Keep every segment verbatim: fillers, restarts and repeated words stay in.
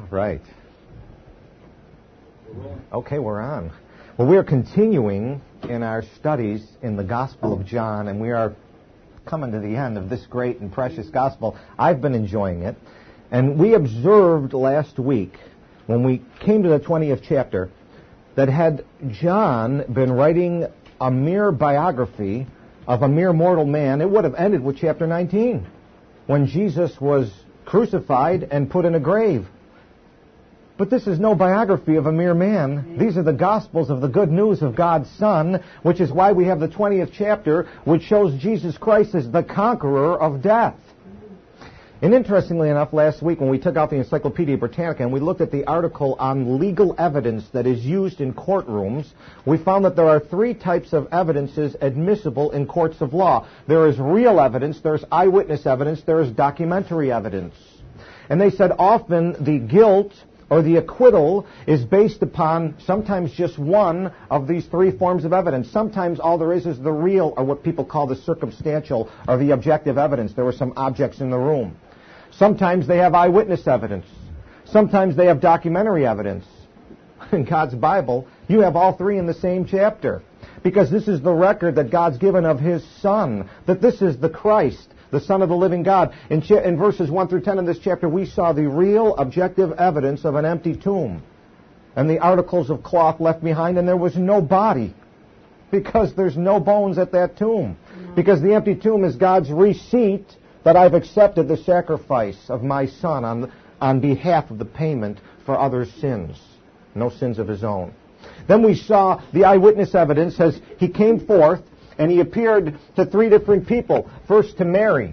Right. Okay, we're on. Well, we are continuing in our studies in the Gospel of John, and we are coming to the end of this great and precious Gospel. I've been enjoying it. And we observed last week, when we came to the twentieth chapter, that had John been writing a mere biography of a mere mortal man, it would have ended with chapter nineteen, when Jesus was crucified and put in a grave. But this is no biography of a mere man. These are the Gospels of the good news of God's Son, which is why we have the twentieth chapter, which shows Jesus Christ as the conqueror of death. And interestingly enough, last week when we took out the Encyclopedia Britannica and we looked at the article on legal evidence that is used in courtrooms, we found that there are three types of evidences admissible in courts of law. There is real evidence, there's eyewitness evidence, there is documentary evidence. And they said often the guilt or the acquittal is based upon sometimes just one of these three forms of evidence. Sometimes all there is is the real, or what people call the circumstantial, or the objective evidence. There were some objects in the room. Sometimes they have eyewitness evidence. Sometimes they have documentary evidence. In God's Bible, you have all three in the same chapter, because this is the record that God's given of His Son, that this is the Christ, the Son of the living God. In, ch- in verses one through ten in this chapter, we saw the real objective evidence of an empty tomb and the articles of cloth left behind, and there was no body because there's no bones at that tomb. No. Because the empty tomb is God's receipt that I've accepted the sacrifice of my Son on, on behalf of the payment for others' sins, no sins of His own. Then we saw the eyewitness evidence as He came forth, and He appeared to three different people. First to Mary.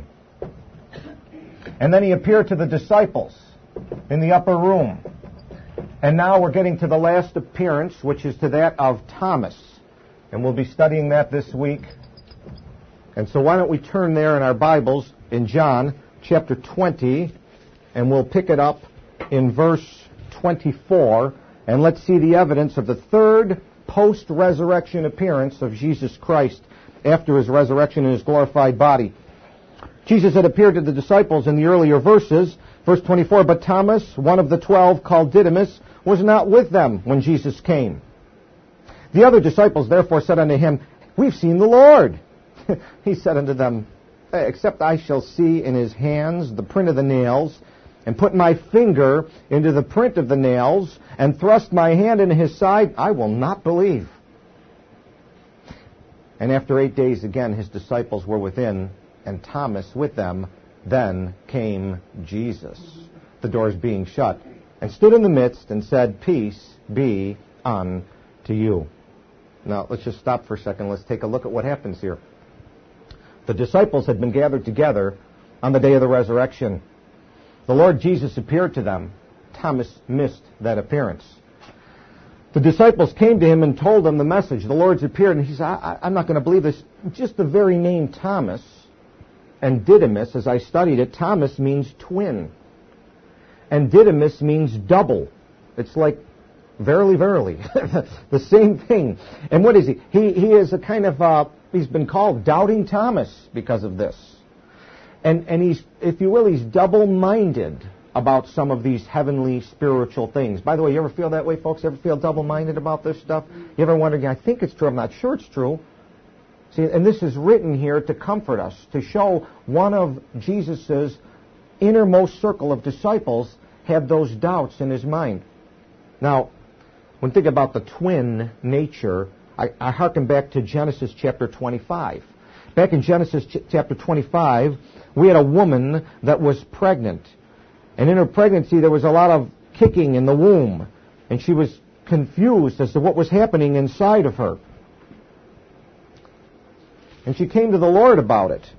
And then He appeared to the disciples in the upper room. And now we're getting to the last appearance, which is to that of Thomas. And we'll be studying that this week. And so why don't we turn there in our Bibles in John chapter twenty, and we'll pick it up in verse twenty-four. And let's see the evidence of the third post-resurrection appearance of Jesus Christ after His resurrection in His glorified body. Jesus had appeared to the disciples in the earlier verses. Verse twenty-four, but Thomas, one of the twelve, called Didymus, was not with them when Jesus came. The other disciples therefore said unto Him, we've seen the Lord. He said unto them, except I shall see in His hands the print of the nails, and put my finger into the print of the nails, and thrust my hand into His side, I will not believe. And after eight days again His disciples were within, and Thomas with them. Then came Jesus, the doors being shut, and stood in the midst, and said, peace be unto you. Now, let's just stop for a second. Let's take a look at what happens here. The disciples had been gathered together on the day of the resurrection. The Lord Jesus appeared to them. Thomas missed that appearance. The disciples came to Him and told Him the message. The Lord's appeared, and He said, I, I'm not going to believe this. Just the very name Thomas and Didymus, as I studied it, Thomas means twin. And Didymus means double. It's like, verily, verily. The same thing. And what is he? He, he is a kind of, uh, he's been called Doubting Thomas because of this. And, and he's, if you will, he's double-minded about some of these heavenly spiritual things. By the way, you ever feel that way, folks? Ever feel double-minded about this stuff? You ever wonder, I think it's true, I'm not sure it's true. See, and this is written here to comfort us, to show one of Jesus' innermost circle of disciples had those doubts in his mind. Now, when you think about the twin nature, I, I hearken back to Genesis chapter twenty-five. Back in Genesis ch- chapter twenty-five, we had a woman that was pregnant. And in her pregnancy, there was a lot of kicking in the womb. And she was confused as to what was happening inside of her. And she came to the Lord about it.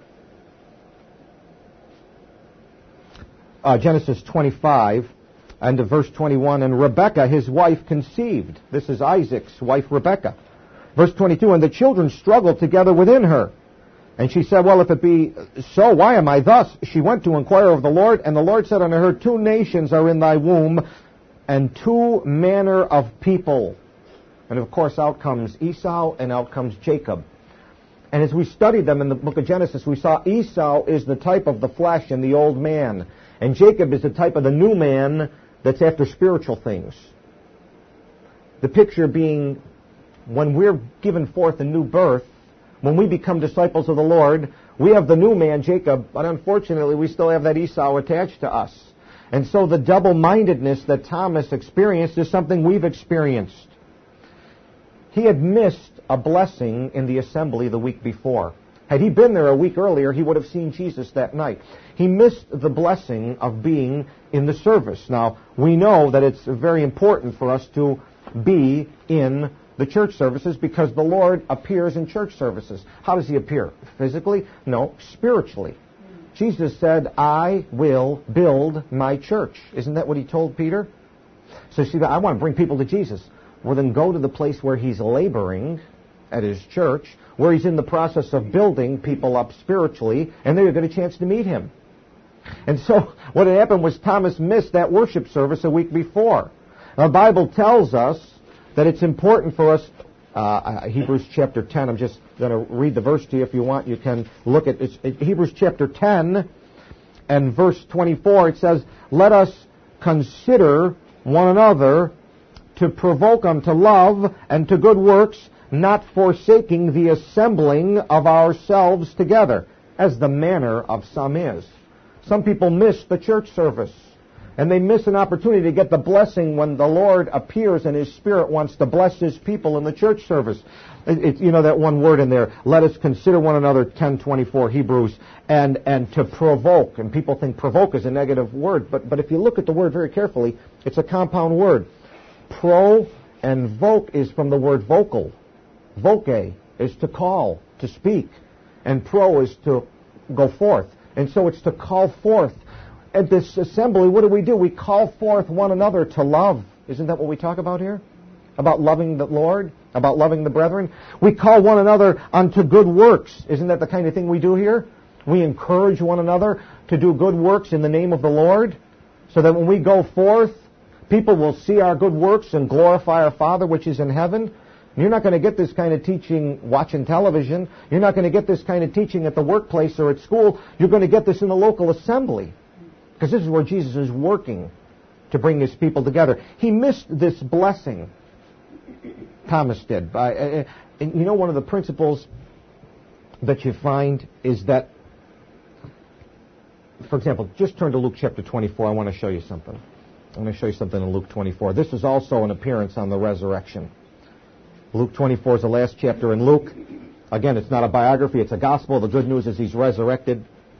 Uh, Genesis twenty-five, and to verse twenty-one, and Rebekah, his wife, conceived. This is Isaac's wife, Rebekah. Verse twenty-two, and the children struggled together within her. And she said, well, if it be so, why am I thus? She went to inquire of the Lord, and the Lord said unto her, two nations are in thy womb, and two manner of people. And of course, out comes Esau, and out comes Jacob. And as we studied them in the book of Genesis, we saw Esau is the type of the flesh and the old man. And Jacob is the type of the new man, that's after spiritual things. The picture being when we're given forth a new birth, when we become disciples of the Lord, we have the new man, Jacob, but unfortunately we still have that Esau attached to us. And so the double-mindedness that Thomas experienced is something we've experienced. He had missed a blessing in the assembly the week before. Had he been there a week earlier, he would have seen Jesus that night. He missed the blessing of being in the service. Now, we know that it's very important for us to be in the church services because the Lord appears in church services. How does he appear? Physically? No, spiritually. Jesus said, I will build my church. Isn't that what he told Peter? So see, I want to bring people to Jesus. Well, then go to the place where he's laboring at his church, where he's in the process of building people up spiritually, and then you'll get a chance to meet him. And so what had happened was Thomas missed that worship service a week before. Now, the Bible tells us that it's important for us, uh, Hebrews chapter ten, I'm just going to read the verse to you. If you want, you can look at it. It's Hebrews chapter ten and verse twenty-four. It says, let us consider one another to provoke unto love and to good works, not forsaking the assembling of ourselves together, as the manner of some is. Some people miss the church service, and they miss an opportunity to get the blessing when the Lord appears and His Spirit wants to bless His people in the church service. It, it, you know that one word in there, let us consider one another, ten twenty-four, Hebrews, and, and to provoke. And people think provoke is a negative word, but, but if you look at the word very carefully, it's a compound word. Pro and voke is from the word vocal. Voke is to call, to speak. And pro is to go forth. And so it's to call forth. At this assembly, what do we do? We call forth one another to love. Isn't that what we talk about here? About loving the Lord? About loving the brethren? We call one another unto good works. Isn't that the kind of thing we do here? We encourage one another to do good works in the name of the Lord, so that when we go forth, people will see our good works and glorify our Father which is in heaven. You're not going to get this kind of teaching watching television. You're not going to get this kind of teaching at the workplace or at school. You're going to get this in the local assembly. Because this is where Jesus is working to bring His people together. He missed this blessing. Thomas did. By, uh, and you know, one of the principles that you find is that, for example, just turn to Luke chapter twenty-four. I want to show you something. I'm going to show you something in Luke twenty-four. This is also an appearance on the resurrection. Luke twenty-four is the last chapter in Luke. Again, it's not a biography, it's a gospel. The good news is He's resurrected.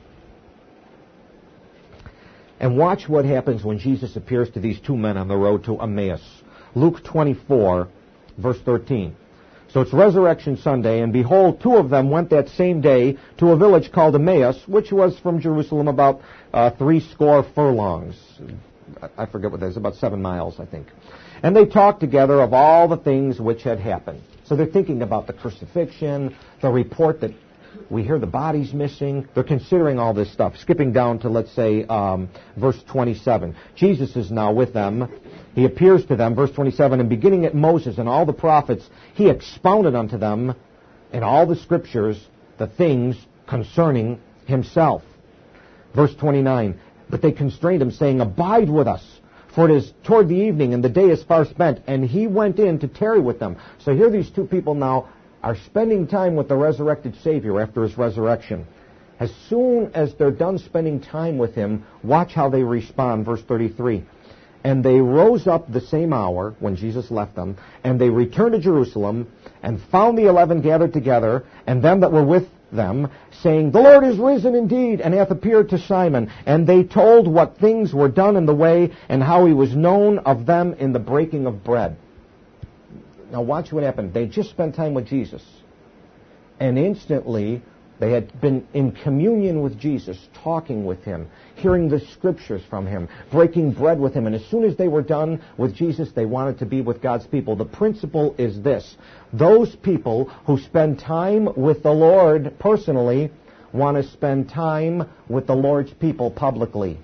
And watch what happens when Jesus appears to these two men on the road to Emmaus. Luke twenty-four, verse thirteen. So it's Resurrection Sunday, and behold, two of them went that same day to a village called Emmaus, which was from Jerusalem about uh, three score furlongs. I forget what that is, about seven miles, I think. And they talked together of all the things which had happened. So they're thinking about the crucifixion, the report that we hear the body's missing. They're considering all this stuff. Skipping down to, let's say, um, verse twenty-seven. Jesus is now with them. He appears to them, verse twenty-seven, and beginning at Moses and all the prophets, He expounded unto them in all the Scriptures the things concerning Himself. Verse twenty-nine, but they constrained Him, saying, abide with us, for it is toward the evening, and the day is far spent. And He went in to tarry with them. So here these two people now are spending time with the resurrected Savior after His resurrection. As soon as they're done spending time with Him, watch how they respond. Verse thirty-three. And they rose up the same hour when Jesus left them, and they returned to Jerusalem, and found the eleven gathered together, and them that were with them, saying, the Lord is risen indeed, and hath appeared to Simon. And they told what things were done in the way, and how He was known of them in the breaking of bread. Now watch what happened. They just spent time with Jesus. And instantly, they had been in communion with Jesus, talking with Him, hearing the Scriptures from Him, breaking bread with Him. And as soon as they were done with Jesus, they wanted to be with God's people. The principle is this. Those people who spend time with the Lord personally want to spend time with the Lord's people publicly.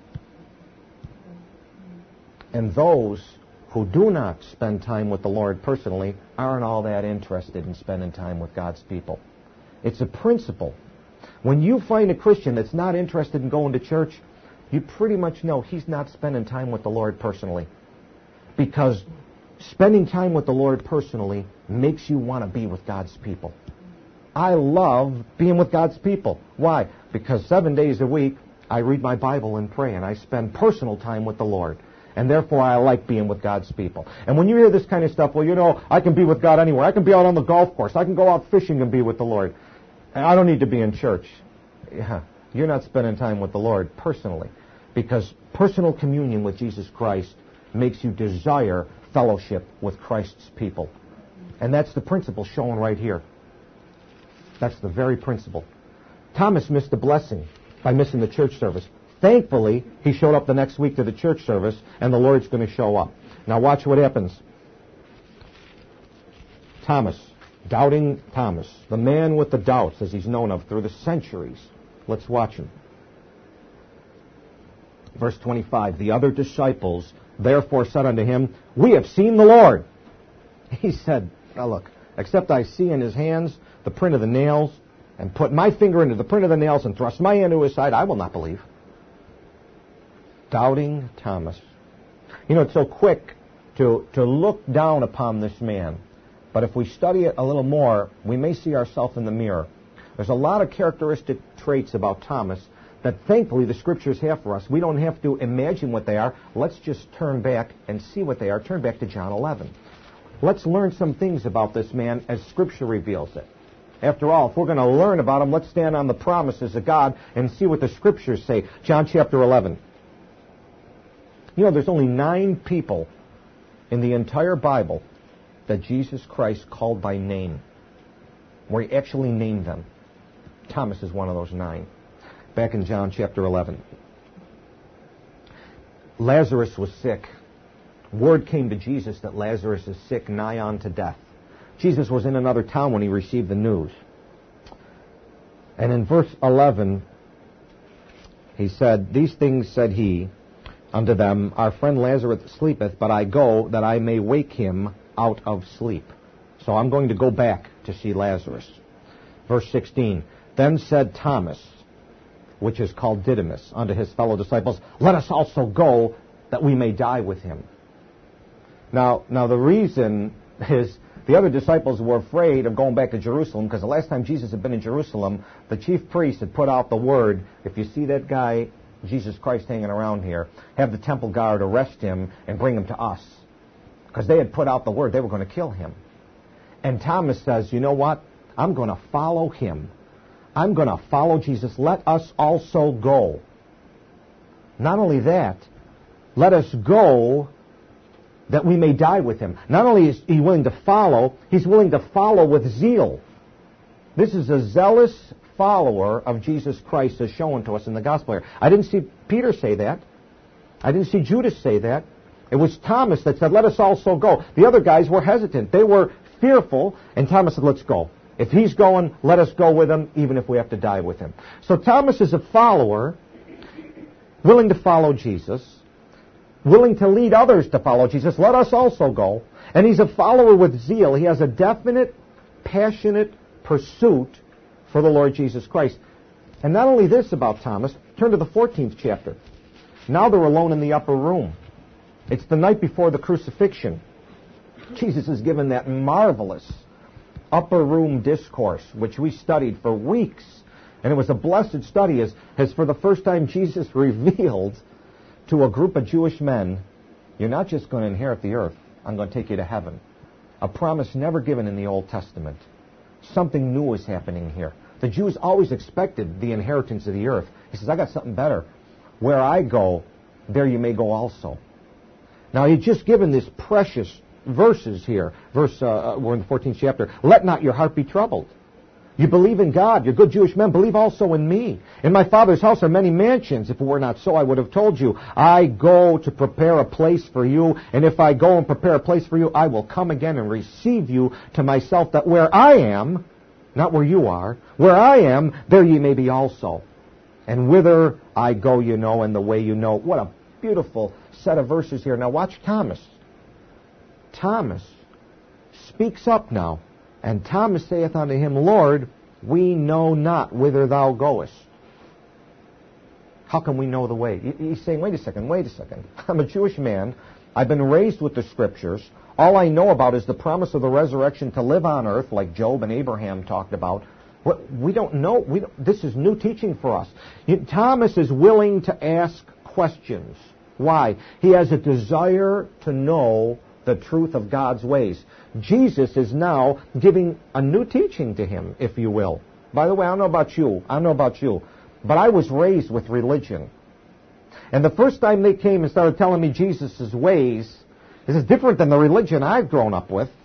And those who do not spend time with the Lord personally aren't all that interested in spending time with God's people. It's a principle. When you find a Christian that's not interested in going to church, you pretty much know he's not spending time with the Lord personally. Because spending time with the Lord personally makes you want to be with God's people. I love being with God's people. Why? Because seven days a week, I read my Bible and pray, and I spend personal time with the Lord. And therefore, I like being with God's people. And when you hear this kind of stuff, well, you know, I can be with God anywhere. I can be out on the golf course. I can go out fishing and be with the Lord. And I don't need to be in church. Yeah, you're not spending time with the Lord personally. Because personal communion with Jesus Christ makes you desire fellowship with Christ's people. And that's the principle shown right here. That's the very principle. Thomas missed the blessing by missing the church service. Thankfully, he showed up the next week to the church service, and the Lord's going to show up. Now watch what happens. Thomas, doubting Thomas, the man with the doubts, as he's known of through the centuries. Let's watch him. Verse twenty-five, the other disciples therefore said unto him, we have seen the Lord. He said, now look, except I see in his hands the print of the nails, and put my finger into the print of the nails and thrust my hand into his side, I will not believe. Doubting Thomas. You know, it's so quick to, to look down upon this man. But if we study it a little more, we may see ourselves in the mirror. There's a lot of characteristic traits about Thomas that thankfully the Scriptures have for us. We don't have to imagine what they are. Let's just turn back and see what they are. Turn back to John eleven. Let's learn some things about this man as Scripture reveals it. After all, if we're going to learn about him, let's stand on the promises of God and see what the Scriptures say. John chapter eleven. You know, there's only nine people in the entire Bible that Jesus Christ called by name, where he actually named them. Thomas is one of those nine. Back in John chapter eleven. Lazarus was sick. Word came to Jesus that Lazarus is sick, nigh on to death. Jesus was in another town when he received the news. And in verse eleven, he said, these things said he unto them, our friend Lazarus sleepeth, but I go that I may wake him out of sleep. So I'm going to go back to see Lazarus. Verse sixteen, then said Thomas, which is called Didymus, unto his fellow disciples, let us also go that we may die with him. Now, now the reason is the other disciples were afraid of going back to Jerusalem because the last time Jesus had been in Jerusalem, the chief priest had put out the word, if you see that guy, Jesus Christ, hanging around here, have the temple guard arrest him and bring him to us. Because they had put out the word they were going to kill him. And Thomas says, you know what? I'm going to follow him. I'm going to follow Jesus. Let us also go. Not only that, let us go that we may die with him. Not only is he willing to follow, he's willing to follow with zeal. This is a zealous follower of Jesus Christ as shown to us in the gospel here. I didn't see Peter say that. I didn't see Judas say that. It was Thomas that said, let us also go. The other guys were hesitant. They were fearful, and Thomas said, let's go. If he's going, let us go with him, even if we have to die with him. So Thomas is a follower, willing to follow Jesus, willing to lead others to follow Jesus. Let us also go. And he's a follower with zeal. He has a definite, passionate pursuit for the Lord Jesus Christ. And not only this about Thomas, turn to the fourteenth chapter. Now they're alone in the upper room. It's the night before the crucifixion. Jesus is given that marvelous upper room discourse, which we studied for weeks. And it was a blessed study as, as for the first time Jesus revealed to a group of Jewish men, you're not just going to inherit the earth, I'm going to take you to heaven. A promise never given in the Old Testament. Something new is happening here. The Jews always expected the inheritance of the earth. He says, I got something better. Where I go, there you may go also. Now, he's just given this precious verses here. Verse, uh, we're in the fourteenth chapter. Let not your heart be troubled. You believe in God. You're good Jewish men. Believe also in me. In my Father's house are many mansions. If it were not so, I would have told you. I go to prepare a place for you. And if I go and prepare a place for you, I will come again and receive you to myself, that where I am, not where you are, where I am, there ye may be also. And whither I go, you know, and the way you know. What a beautiful set of verses here. Now watch Thomas. Thomas speaks up now. And Thomas saith unto him, Lord, we know not whither thou goest. How can we know the way? He's saying, wait a second, wait a second. I'm a Jewish man. I've been raised with the Scriptures. All I know about is the promise of the resurrection to live on earth, like Job and Abraham talked about. We don't know. We don't, this is new teaching for us. Thomas is willing to ask questions. Why? He has a desire to know the truth of God's ways. Jesus is now giving a new teaching to him, if you will. By the way, I don't know about you. I don't know about you. But I was raised with religion. And the first time they came and started telling me Jesus' ways, this is different than the religion I've grown up with.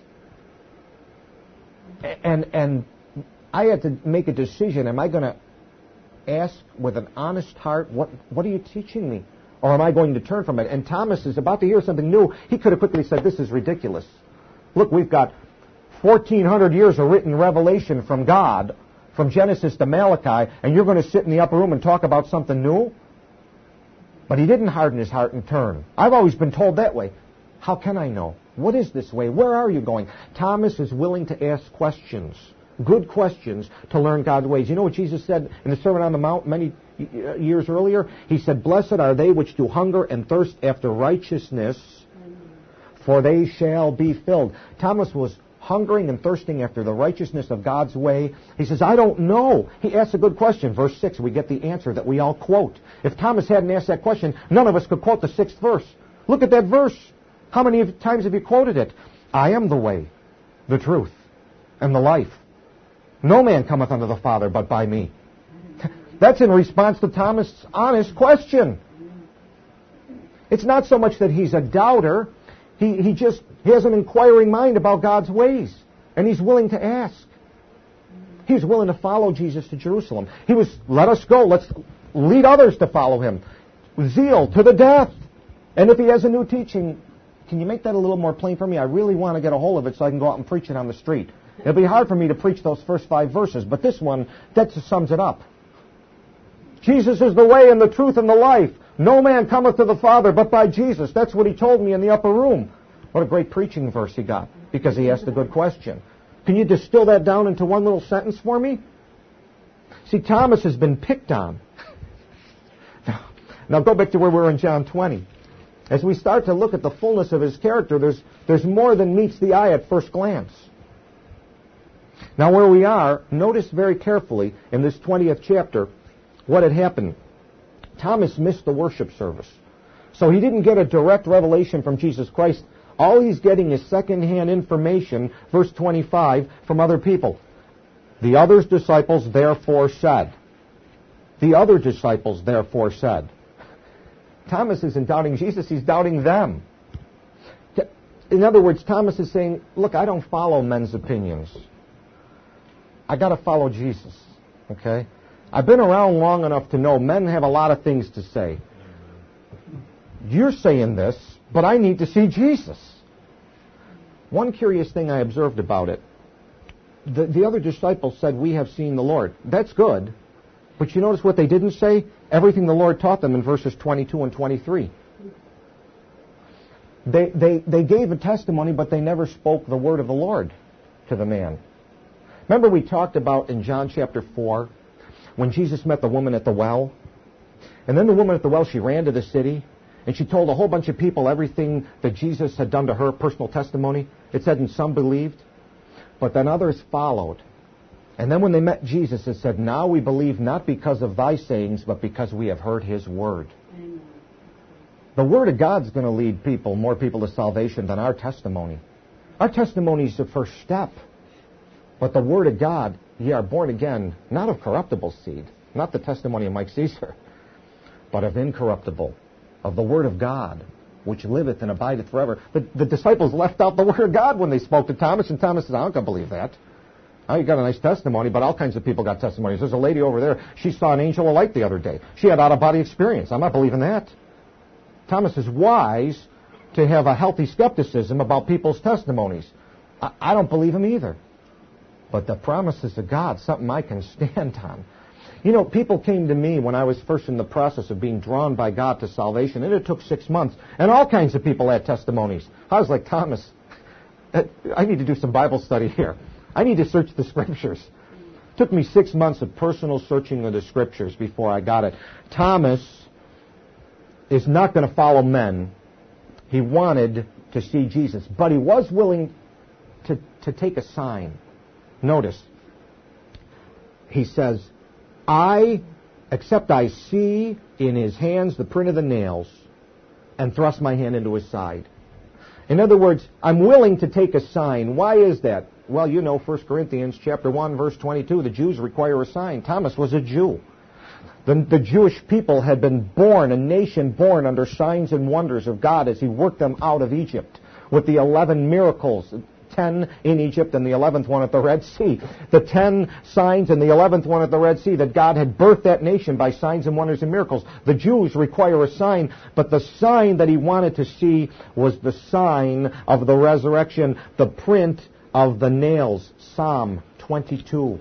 And and I had to make a decision. Am I going to ask with an honest heart, what, what are you teaching me? Or am I going to turn from it? And Thomas is about to hear something new. He could have quickly said, this is ridiculous. Look, we've got fourteen hundred years of written revelation from God, from Genesis to Malachi, and you're going to sit in the upper room and talk about something new? But he didn't harden his heart and turn. I've always been told that way. How can I know? What is this way? Where are you going? Thomas is willing to ask questions, good questions, to learn God's ways. You know what Jesus said in the Sermon on the Mount many years earlier? He said, blessed are they which do hunger and thirst after righteousness, for they shall be filled. Thomas was hungering and thirsting after the righteousness of God's way. He says, I don't know. He asks a good question. Verse six, we get the answer that we all quote. If Thomas hadn't asked that question, none of us could quote the sixth verse. Look at that verse. How many times have you quoted it? I am the way, the truth, and the life. No man cometh unto the Father but by me. That's in response to Thomas' honest question. It's not so much that he's a doubter. He, he just he has an inquiring mind about God's ways. And he's willing to ask. He was willing to follow Jesus to Jerusalem. He was, let us go. Let's lead others to follow him. Zeal to the death. And if he has a new teaching, can you make that a little more plain for me? I really want to get a hold of it so I can go out and preach it on the street. It'll be hard for me to preach those first five verses, but this one, that just sums it up. Jesus is the way and the truth and the life. No man cometh to the Father but by Jesus. That's what he told me in the upper room. What a great preaching verse he got, because he asked a good question. Can you distill that down into one little sentence for me? See, Thomas has been picked on. Now, now go back to where we were in John twenty. As we start to look at the fullness of his character, there's, there's more than meets the eye at first glance. Now where we are, notice very carefully in this twentieth chapter what had happened. Thomas missed the worship service. So he didn't get a direct revelation from Jesus Christ. All he's getting is second-hand information, verse twenty-five, from other people. The other disciples therefore said. The other disciples therefore said. Thomas isn't doubting Jesus, he's doubting them. In other words, Thomas is saying, look, I don't follow men's opinions. I got to follow Jesus, okay? I've been around long enough to know men have a lot of things to say. You're saying this, but I need to see Jesus. One curious thing I observed about it, the, the other disciples said, we have seen the Lord. That's good, but you notice what they didn't say? Everything the Lord taught them in verses twenty-two and twenty-three. They, they, they gave a testimony, but they never spoke the word of the Lord to the man. Remember we talked about in John chapter four, when Jesus met the woman at the well? And then the woman at the well, she ran to the city, and she told a whole bunch of people everything that Jesus had done to her, personal testimony. It said, and some believed, but then others followed. And then when they met Jesus, it said, now we believe not because of thy sayings, but because we have heard his word. Amen. The word of God's going to lead people, more people to salvation than our testimony. Our testimony is the first step. But the word of God, ye are born again, not of corruptible seed, not the testimony of Mike Caesar, but of incorruptible, of the word of God, which liveth and abideth forever. The, the disciples left out the word of God when they spoke to Thomas, and Thomas said, I don't believe that. Oh, you got a nice testimony, but all kinds of people got testimonies. There's a lady over there, she saw an angel of light the other day. She had out-of-body experience. I'm not believing that. Thomas is wise to have a healthy skepticism about people's testimonies. I, I don't believe him either. But the promises of God, something I can stand on. You know, people came to me when I was first in the process of being drawn by God to salvation, and it took six months, and all kinds of people had testimonies. I was like, Thomas, I need to do some Bible study here. I need to search the Scriptures. Took me six months of personal searching of the Scriptures before I got it. Thomas is not going to follow men. He wanted to see Jesus, but he was willing to, to take a sign. Notice, he says, I, except I see in his hands the print of the nails, and thrust my hand into his side. In other words, I'm willing to take a sign. Why is that? Well, you know, First Corinthians chapter one, verse twenty-two, the Jews require a sign. Thomas was a Jew. The, the Jewish people had been born, a nation born under signs and wonders of God as he worked them out of Egypt with the eleven miracles, ten in Egypt and the eleventh one at the Red Sea. The ten signs and the eleventh one at the Red Sea, that God had birthed that nation by signs and wonders and miracles. The Jews require a sign, but the sign that he wanted to see was the sign of the resurrection, the print of the nails. Psalm twenty-two,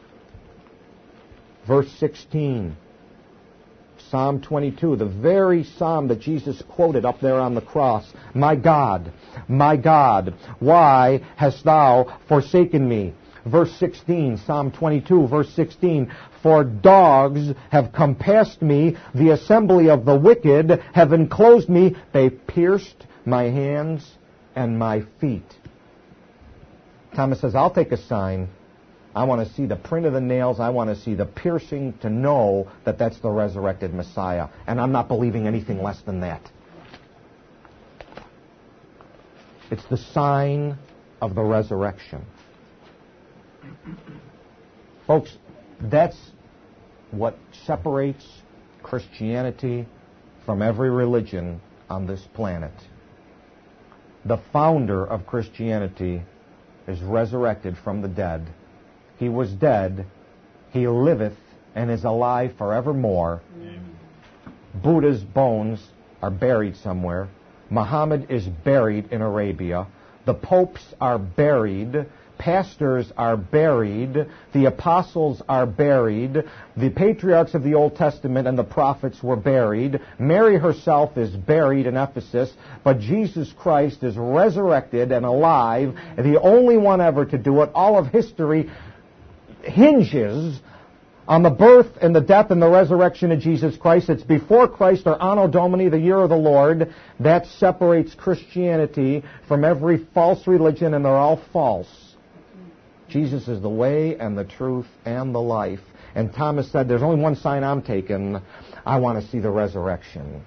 verse sixteen. Psalm twenty-two, the very psalm that Jesus quoted up there on the cross. My God, my God, why hast thou forsaken me? Verse sixteen, Psalm twenty-two, verse sixteen. For dogs have compassed me, the assembly of the wicked have enclosed me, they pierced my hands and my feet. Thomas says, I'll take a sign. I want to see the print of the nails. I want to see the piercing to know that that's the resurrected Messiah. And I'm not believing anything less than that. It's the sign of the resurrection. Folks, that's what separates Christianity from every religion on this planet. The founder of Christianity is resurrected from the dead. He was dead. He liveth and is alive forevermore. Amen. Buddha's bones are buried somewhere. Muhammad is buried in Arabia. The popes are buried. Pastors are buried. The apostles are buried. The patriarchs of the Old Testament and the prophets were buried. Mary herself is buried in Ephesus. But Jesus Christ is resurrected and alive, the only one ever to do it. All of history hinges on the birth and the death and the resurrection of Jesus Christ. It's before Christ, or Anno Domini, the year of the Lord. That separates Christianity from every false religion, and they're all false. Jesus is the way and the truth and the life. And Thomas said, there's only one sign I'm taking. I want to see the resurrection.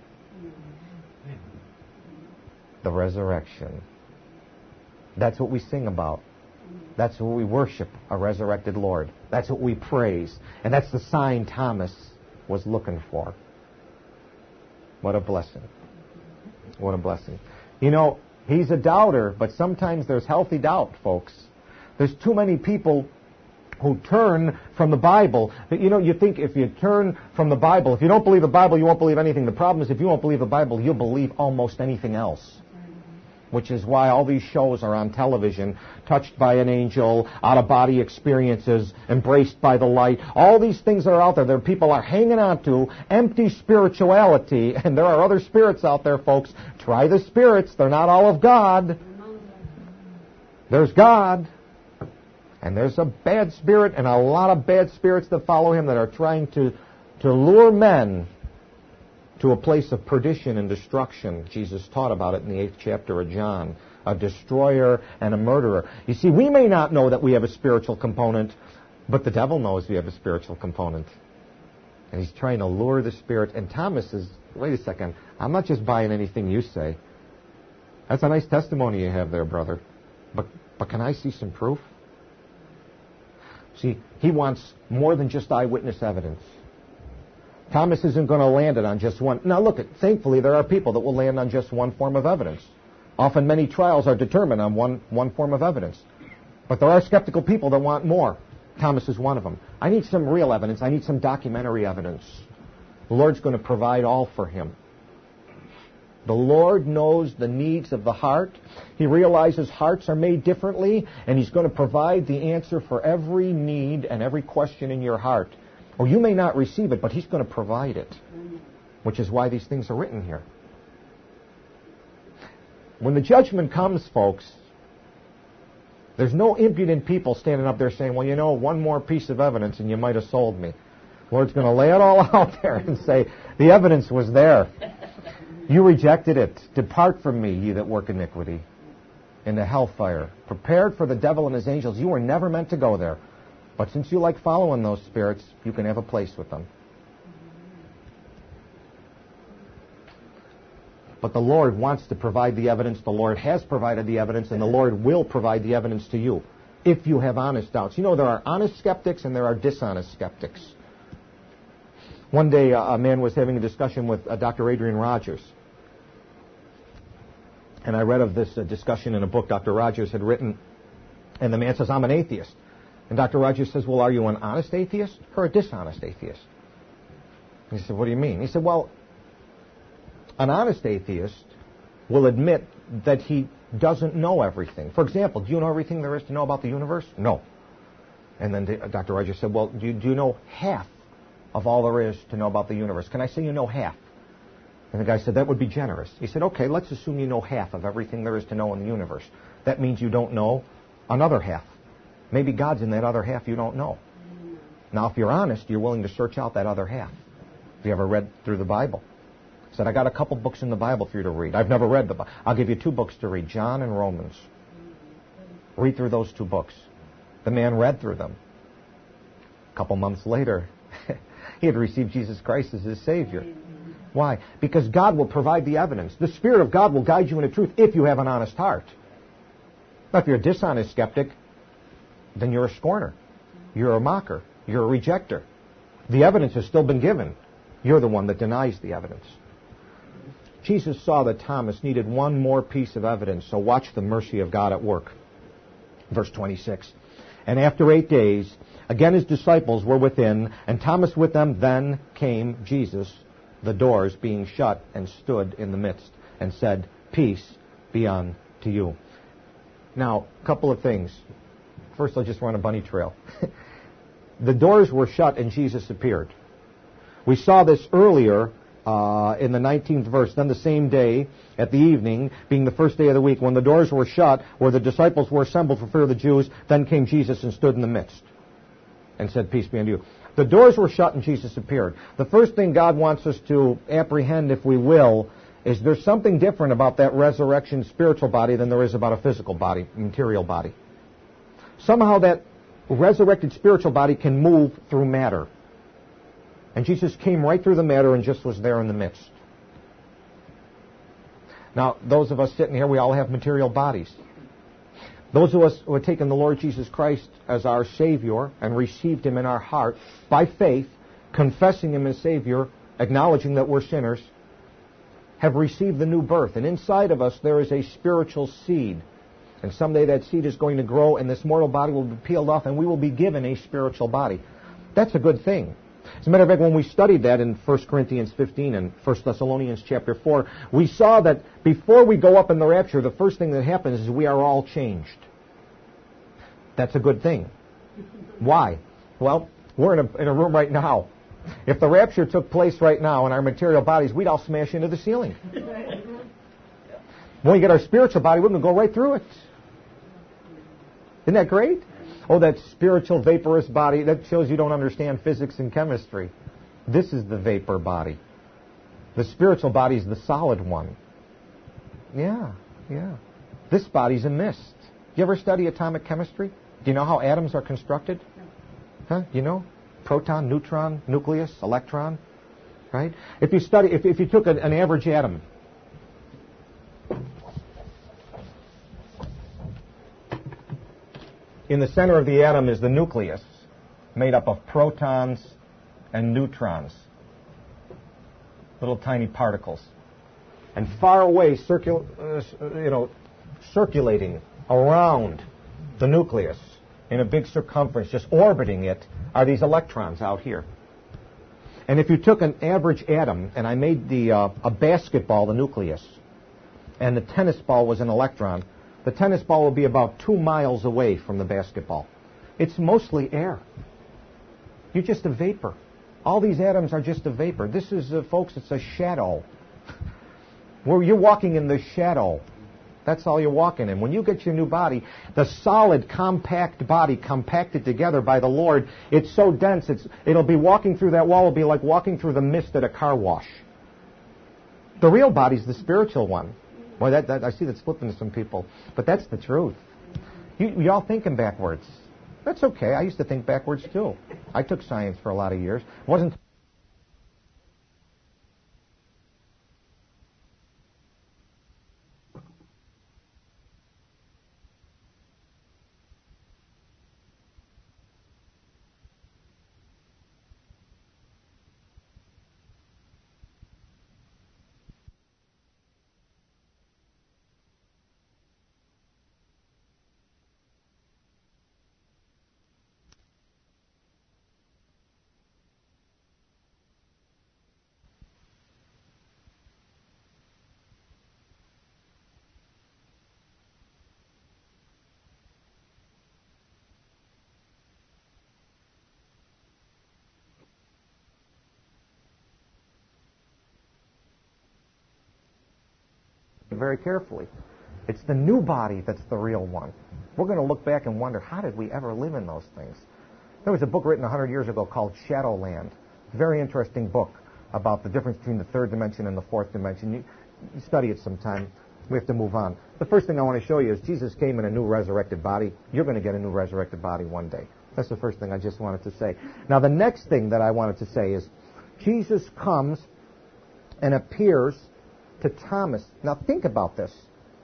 The resurrection. That's what we sing about. That's what we worship, a resurrected Lord. That's what we praise. And that's the sign Thomas was looking for. What a blessing. What a blessing. You know, he's a doubter, but sometimes there's healthy doubt, folks. There's too many people who turn from the Bible. You know, you think if you turn from the Bible, if you don't believe the Bible, you won't believe anything. The problem is if you won't believe the Bible, you'll believe almost anything else. Which is why all these shows are on television, touched by an angel, out-of-body experiences, embraced by the light. All these things that are out there, that people are hanging on to, empty spirituality. And there are other spirits out there, folks. Try the spirits. They're not all of God. There's God. And there's a bad spirit and a lot of bad spirits that follow him that are trying to, to lure men to a place of perdition and destruction. Jesus taught about it in the eighth chapter of John. A destroyer and a murderer. You see, we may not know that we have a spiritual component, but the devil knows we have a spiritual component. And he's trying to lure the spirit. And Thomas is, wait a second, I'm not just buying anything you say. That's a nice testimony you have there, brother. But, but can I see some proof? See, he wants more than just eyewitness evidence. Thomas isn't going to land it on just one. Now look, thankfully there are people that will land on just one form of evidence. Often many trials are determined on one, one form of evidence. But there are skeptical people that want more. Thomas is one of them. I need some real evidence. I need some documentary evidence. The Lord's going to provide all for him. The Lord knows the needs of the heart. He realizes hearts are made differently, and he's going to provide the answer for every need and every question in your heart. Or you may not receive it, but he's going to provide it, which is why these things are written here. When the judgment comes, folks, There's no impudent people standing up there saying, well, you know, one more piece of evidence and you might have sold me. The Lord's going to lay it all out there and say, the evidence was there. You rejected it. Depart from me, ye that work iniquity, into hellfire. Prepared for the devil and his angels. You were never meant to go there. But since you like following those spirits, you can have a place with them. But the Lord wants to provide the evidence. The Lord has provided the evidence, and the Lord will provide the evidence to you if you have honest doubts. You know, there are honest skeptics and there are dishonest skeptics. One day, uh, a man was having a discussion with uh, Doctor Adrian Rogers. And I read of this uh, discussion in a book Doctor Rogers had written. And the man says, I'm an atheist. And Doctor Rogers says, well, are you an honest atheist or a dishonest atheist? He said, what do you mean? He said, well, an honest atheist will admit that he doesn't know everything. For example, do you know everything there is to know about the universe? No. And then Doctor Rogers said, well, do you, do you know half of all there is to know about the universe? Can I say you know half? And the guy said, that would be generous. He said, okay, let's assume you know half of everything there is to know in the universe. That means you don't know another half. Maybe God's in that other half you don't know. Now, if you're honest, you're willing to search out that other half. Have you ever read through the Bible? He said, I got a couple books in the Bible for you to read. I've never read the Bible. I'll give you two books to read, John and Romans. Read through those two books. The man read through them. A couple months later, he had received Jesus Christ as his Savior. Why? Because God will provide the evidence. The Spirit of God will guide you into truth if you have an honest heart. Now, if you're a dishonest skeptic, then you're a scorner. You're a mocker. You're a rejecter. The evidence has still been given. You're the one that denies the evidence. Jesus saw that Thomas needed one more piece of evidence, so watch the mercy of God at work. Verse twenty-six. And after eight days, again his disciples were within, and Thomas with them. Then came Jesus, the doors being shut, and stood in the midst, and said, peace be unto you. Now, a couple of things. First, I'll just run a bunny trail. The doors were shut and Jesus appeared. We saw this earlier uh, in the nineteenth verse. Then the same day, at the evening, being the first day of the week, when the doors were shut, where the disciples were assembled for fear of the Jews, then came Jesus and stood in the midst and said, peace be unto you. The doors were shut and Jesus appeared. The first thing God wants us to apprehend, if we will, is there's something different about that resurrection spiritual body than there is about a physical body, material body. Somehow that resurrected spiritual body can move through matter. And Jesus came right through the matter and just was there in the midst. Now, those of us sitting here, we all have material bodies. Those of us who have taken the Lord Jesus Christ as our Savior and received Him in our heart by faith, confessing Him as Savior, acknowledging that we're sinners, have received the new birth. And inside of us there is a spiritual seed. And someday that seed is going to grow and this mortal body will be peeled off and we will be given a spiritual body. That's a good thing. As a matter of fact, when we studied that in First Corinthians fifteen and First Thessalonians chapter four, we saw that before we go up in the rapture, the first thing that happens is we are all changed. That's a good thing. Why? Well, we're in a, in a room right now. If the rapture took place right now in our material bodies, we'd all smash into the ceiling. When we get our spiritual body, we're going to go right through it. Isn't that great? Oh, that spiritual vaporous body, that shows you don't understand physics and chemistry. This is the vapor body. The spiritual body is the solid one. Yeah, yeah. This body's a mist. You ever study atomic chemistry? Do you know how atoms are constructed? Huh? You know? Proton, neutron, nucleus, electron. Right? If you study, if, if you took an, an average atom, in the center of the atom is the nucleus, made up of protons and neutrons, little tiny particles. And far away, circul- uh, you know, circulating around the nucleus in a big circumference, just orbiting it, are these electrons out here. And if you took an average atom, and I made the uh, a basketball the nucleus, and the tennis ball was an electron, the tennis ball will be about two miles away from the basketball. It's mostly air. You're just a vapor. All these atoms are just a vapor. This is, uh, folks, it's a shadow. Where you're walking in the shadow That's all you're walking in. When you get your new body, the solid, compact body compacted together by the Lord, it's so dense, it's, it'll be walking through that wall, will be like walking through the mist at a car wash. The real body's the spiritual one. Boy, that, that I see that's flipping to some people. But that's the truth. You, y'all thinking backwards. That's okay. I used to think backwards, too. I took science for a lot of years. It wasn't... very carefully. It's the new body that's the real one. We're going to look back and wonder, how did we ever live in those things? There was a book written one hundred years ago called Shadowland. Very interesting book about the difference between the third dimension and the fourth dimension. You, you study it sometime. We have to move on. The first thing I want to show you is Jesus came in a new resurrected body. You're going to get a new resurrected body one day. That's the first thing I just wanted to say. Now, the next thing that I wanted to say is Jesus comes and appears to Thomas. Now, think about this.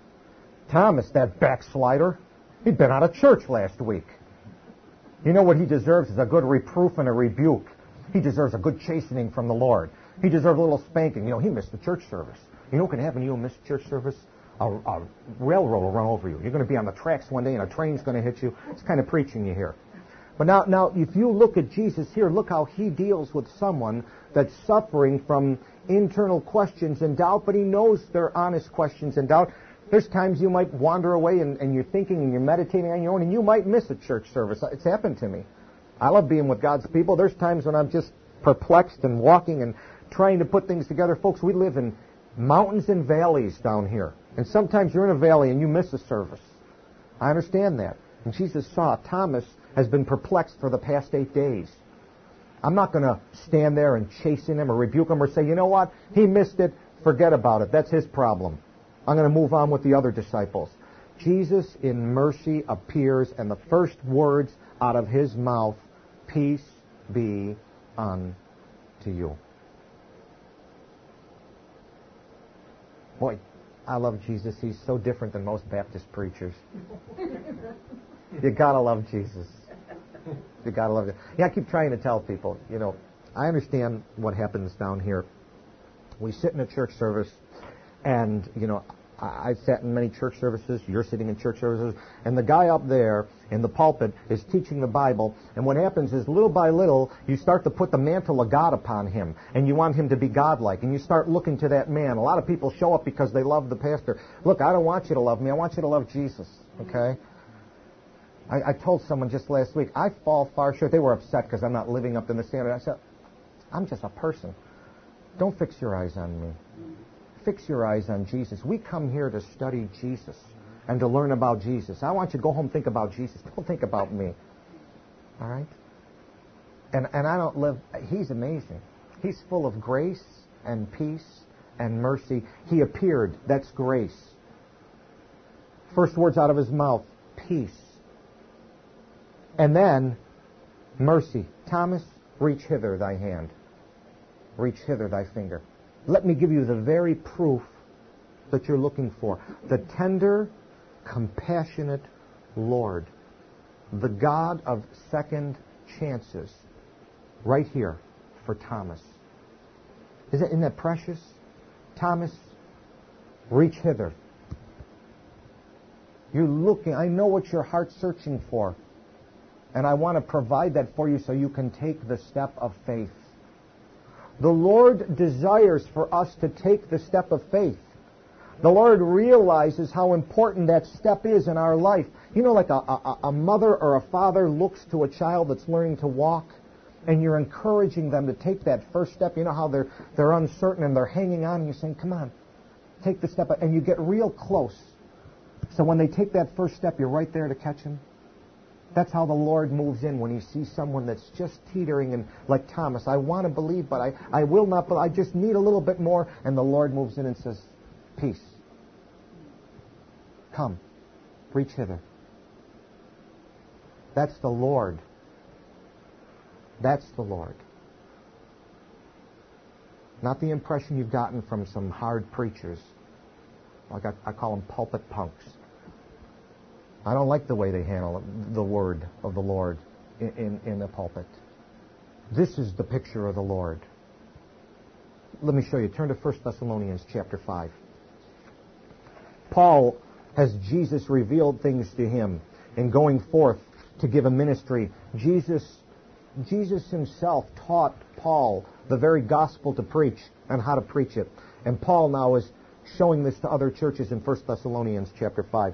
Thomas, that backslider, he'd been out of church last week. You know what he deserves is a good reproof and a rebuke. He deserves a good chastening from the Lord. He deserves a little spanking. You know, he missed the church service. You know what can happen to you who miss church service? A, a railroad will run over you. You're going to be on the tracks one day and a train's going to hit you. It's kind of preaching you here. But now, now, if you look at Jesus here, look how he deals with someone that's suffering from internal questions and doubt, but he knows they're honest questions and doubt. There's times you might wander away and, and you're thinking and you're meditating on your own and you might miss a church service. It's happened to me. I love being with God's people. There's times when I'm just perplexed and walking and trying to put things together. Folks, we live in mountains and valleys down here. And sometimes you're in a valley and you miss a service. I understand that. And Jesus saw Thomas has been perplexed for the past eight days. I'm not going to stand there and chasten him or rebuke him or say, you know what, he missed it, forget about it. That's his problem. I'm going to move on with the other disciples. Jesus in mercy appears, and the first words out of his mouth, peace be unto you. Boy, I love Jesus. He's so different than most Baptist preachers. You gotta love Jesus. You gotta love it. Yeah, I keep trying to tell people, you know, I understand what happens down here. We sit in a church service, and, you know, I, I've sat in many church services, you're sitting in church services, and the guy up there in the pulpit is teaching the Bible, and what happens is, little by little, you start to put the mantle of God upon him, and you want him to be godlike, and you start looking to that man. A lot of people show up because they love the pastor. Look, I don't want you to love me, I want you to love Jesus, okay? I, I told someone just last week, I fall far short. They were upset because I'm not living up to the standard. I said, I'm just a person. Don't fix your eyes on me. Fix your eyes on Jesus. We come here to study Jesus and to learn about Jesus. I want you to go home and think about Jesus. Don't think about me. All right? And, and I don't live... He's amazing. He's full of grace and peace and mercy. He appeared. That's grace. First words out of his mouth, peace. And then, mercy. Thomas, reach hither thy hand. Reach hither thy finger. Let me give you the very proof that you're looking for. The tender, compassionate Lord. The God of second chances. Right here for Thomas. Isn't that precious? Thomas, reach hither. You're looking. I know what your heart's searching for. And I want to provide that for you so you can take the step of faith. The Lord desires for us to take the step of faith. The Lord realizes how important that step is in our life. You know, like a, a, a mother or a father looks to a child that's learning to walk, and you're encouraging them to take that first step. You know how they're, they're uncertain and they're hanging on, and you're saying, come on, take the step. And you get real close. So when they take that first step, you're right there to catch them. That's how the Lord moves in when He sees someone that's just teetering, and like Thomas, I want to believe, but I, I will not, but I just need a little bit more. And the Lord moves in and says, peace. Come, reach hither. That's the Lord. That's the Lord. Not the impression you've gotten from some hard preachers. Like I, I call them pulpit punks. I don't like the way they handle the word of the Lord in, in, in the pulpit. This is the picture of the Lord. Let me show you. Turn to First Thessalonians chapter five. Paul, has Jesus revealed things to him in going forth to give a ministry. Jesus, Jesus himself taught Paul the very gospel to preach and how to preach it. And Paul now is showing this to other churches in First Thessalonians chapter five.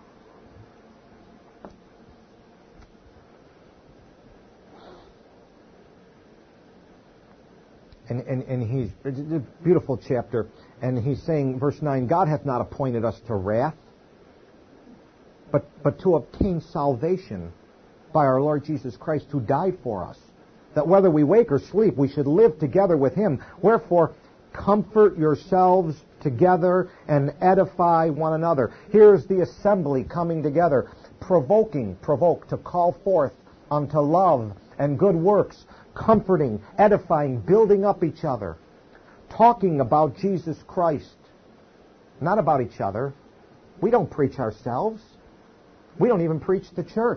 And, and, and he's, it's a beautiful chapter, and he's saying, verse nine, God hath not appointed us to wrath, but, but to obtain salvation by our Lord Jesus Christ, who died for us, that whether we wake or sleep, we should live together with Him. Wherefore, comfort yourselves together and edify one another. Here's the assembly coming together, provoking, provoke, to call forth unto love and good works, comforting, edifying, building up each other, talking about Jesus Christ, not about each other. We don't preach ourselves. We don't even preach the church.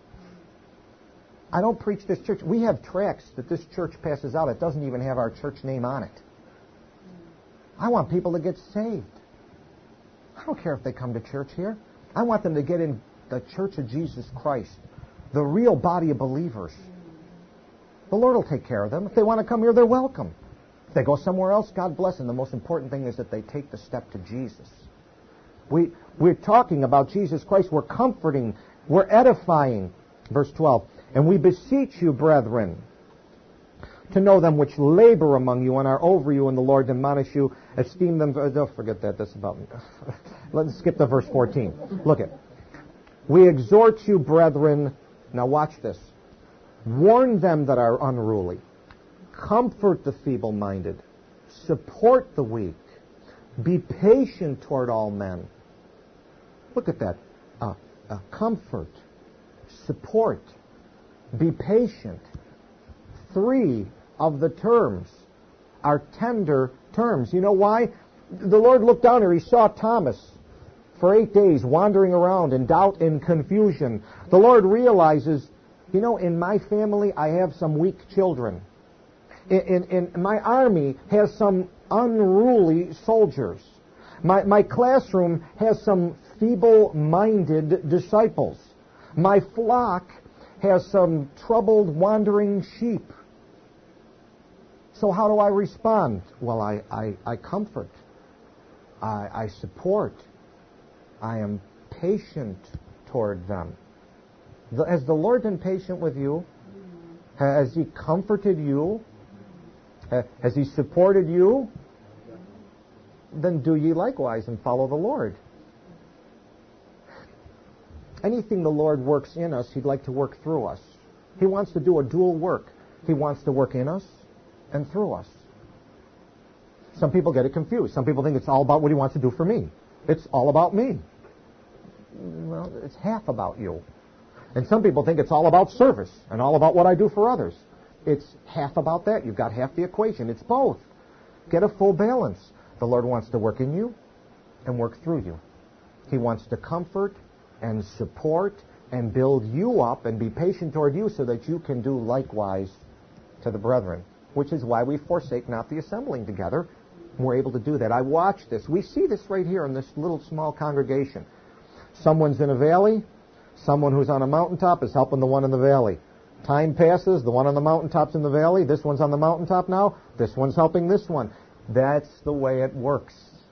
I don't preach this church. We have tracts that this church passes out. It doesn't even have our church name on it. I want people to get saved. I don't care if they come to church here. I want them to get in the church of Jesus Christ, the real body of believers. The Lord will take care of them. If they want to come here, they're welcome. If they go somewhere else, God bless them. The most important thing is that they take the step to Jesus. We, we're talking about Jesus Christ. We're comforting. We're edifying. Verse twelve. And we beseech you, brethren, to know them which labor among you and are over you in the Lord, admonish you, esteem them. Don't forget that. That's about me. Let's skip to verse fourteen. Look at. We exhort you, brethren. Now watch this. Warn them that are unruly. Comfort the feeble-minded. Support the weak. Be patient toward all men. Look at that. Uh, uh, comfort. Support. Be patient. Three of the terms are tender terms. You know why? The Lord looked down here. He saw Thomas for eight days wandering around in doubt and confusion. The Lord realizes, you know, in my family, I have some weak children. In, in, in my army has some unruly soldiers. My, my classroom has some feeble-minded disciples. My flock has some troubled, wandering sheep. So how do I respond? Well, I, I, I comfort. I, I support. I am patient toward them. The, has the Lord been patient with you? Has He comforted you? Has He supported you? Then do ye likewise and follow the Lord. Anything the Lord works in us, He'd like to work through us. He wants to do a dual work. He wants to work in us and through us. Some people get it confused. Some people think it's all about what He wants to do for me. It's all about me. Well, it's half about you. And some people think it's all about service and all about what I do for others. It's half about that. You've got half the equation. It's both. Get a full balance. The Lord wants to work in you and work through you. He wants to comfort and support and build you up and be patient toward you so that you can do likewise to the brethren, which is why we forsake not the assembling together. We're able to do that. I watch this. We see this right here in this little small congregation. Someone's in a valley. Someone who's on a mountaintop is helping the one in the valley. Time passes. The one on the mountaintop's in the valley. This one's on the mountaintop now. This one's helping this one. That's the way it works.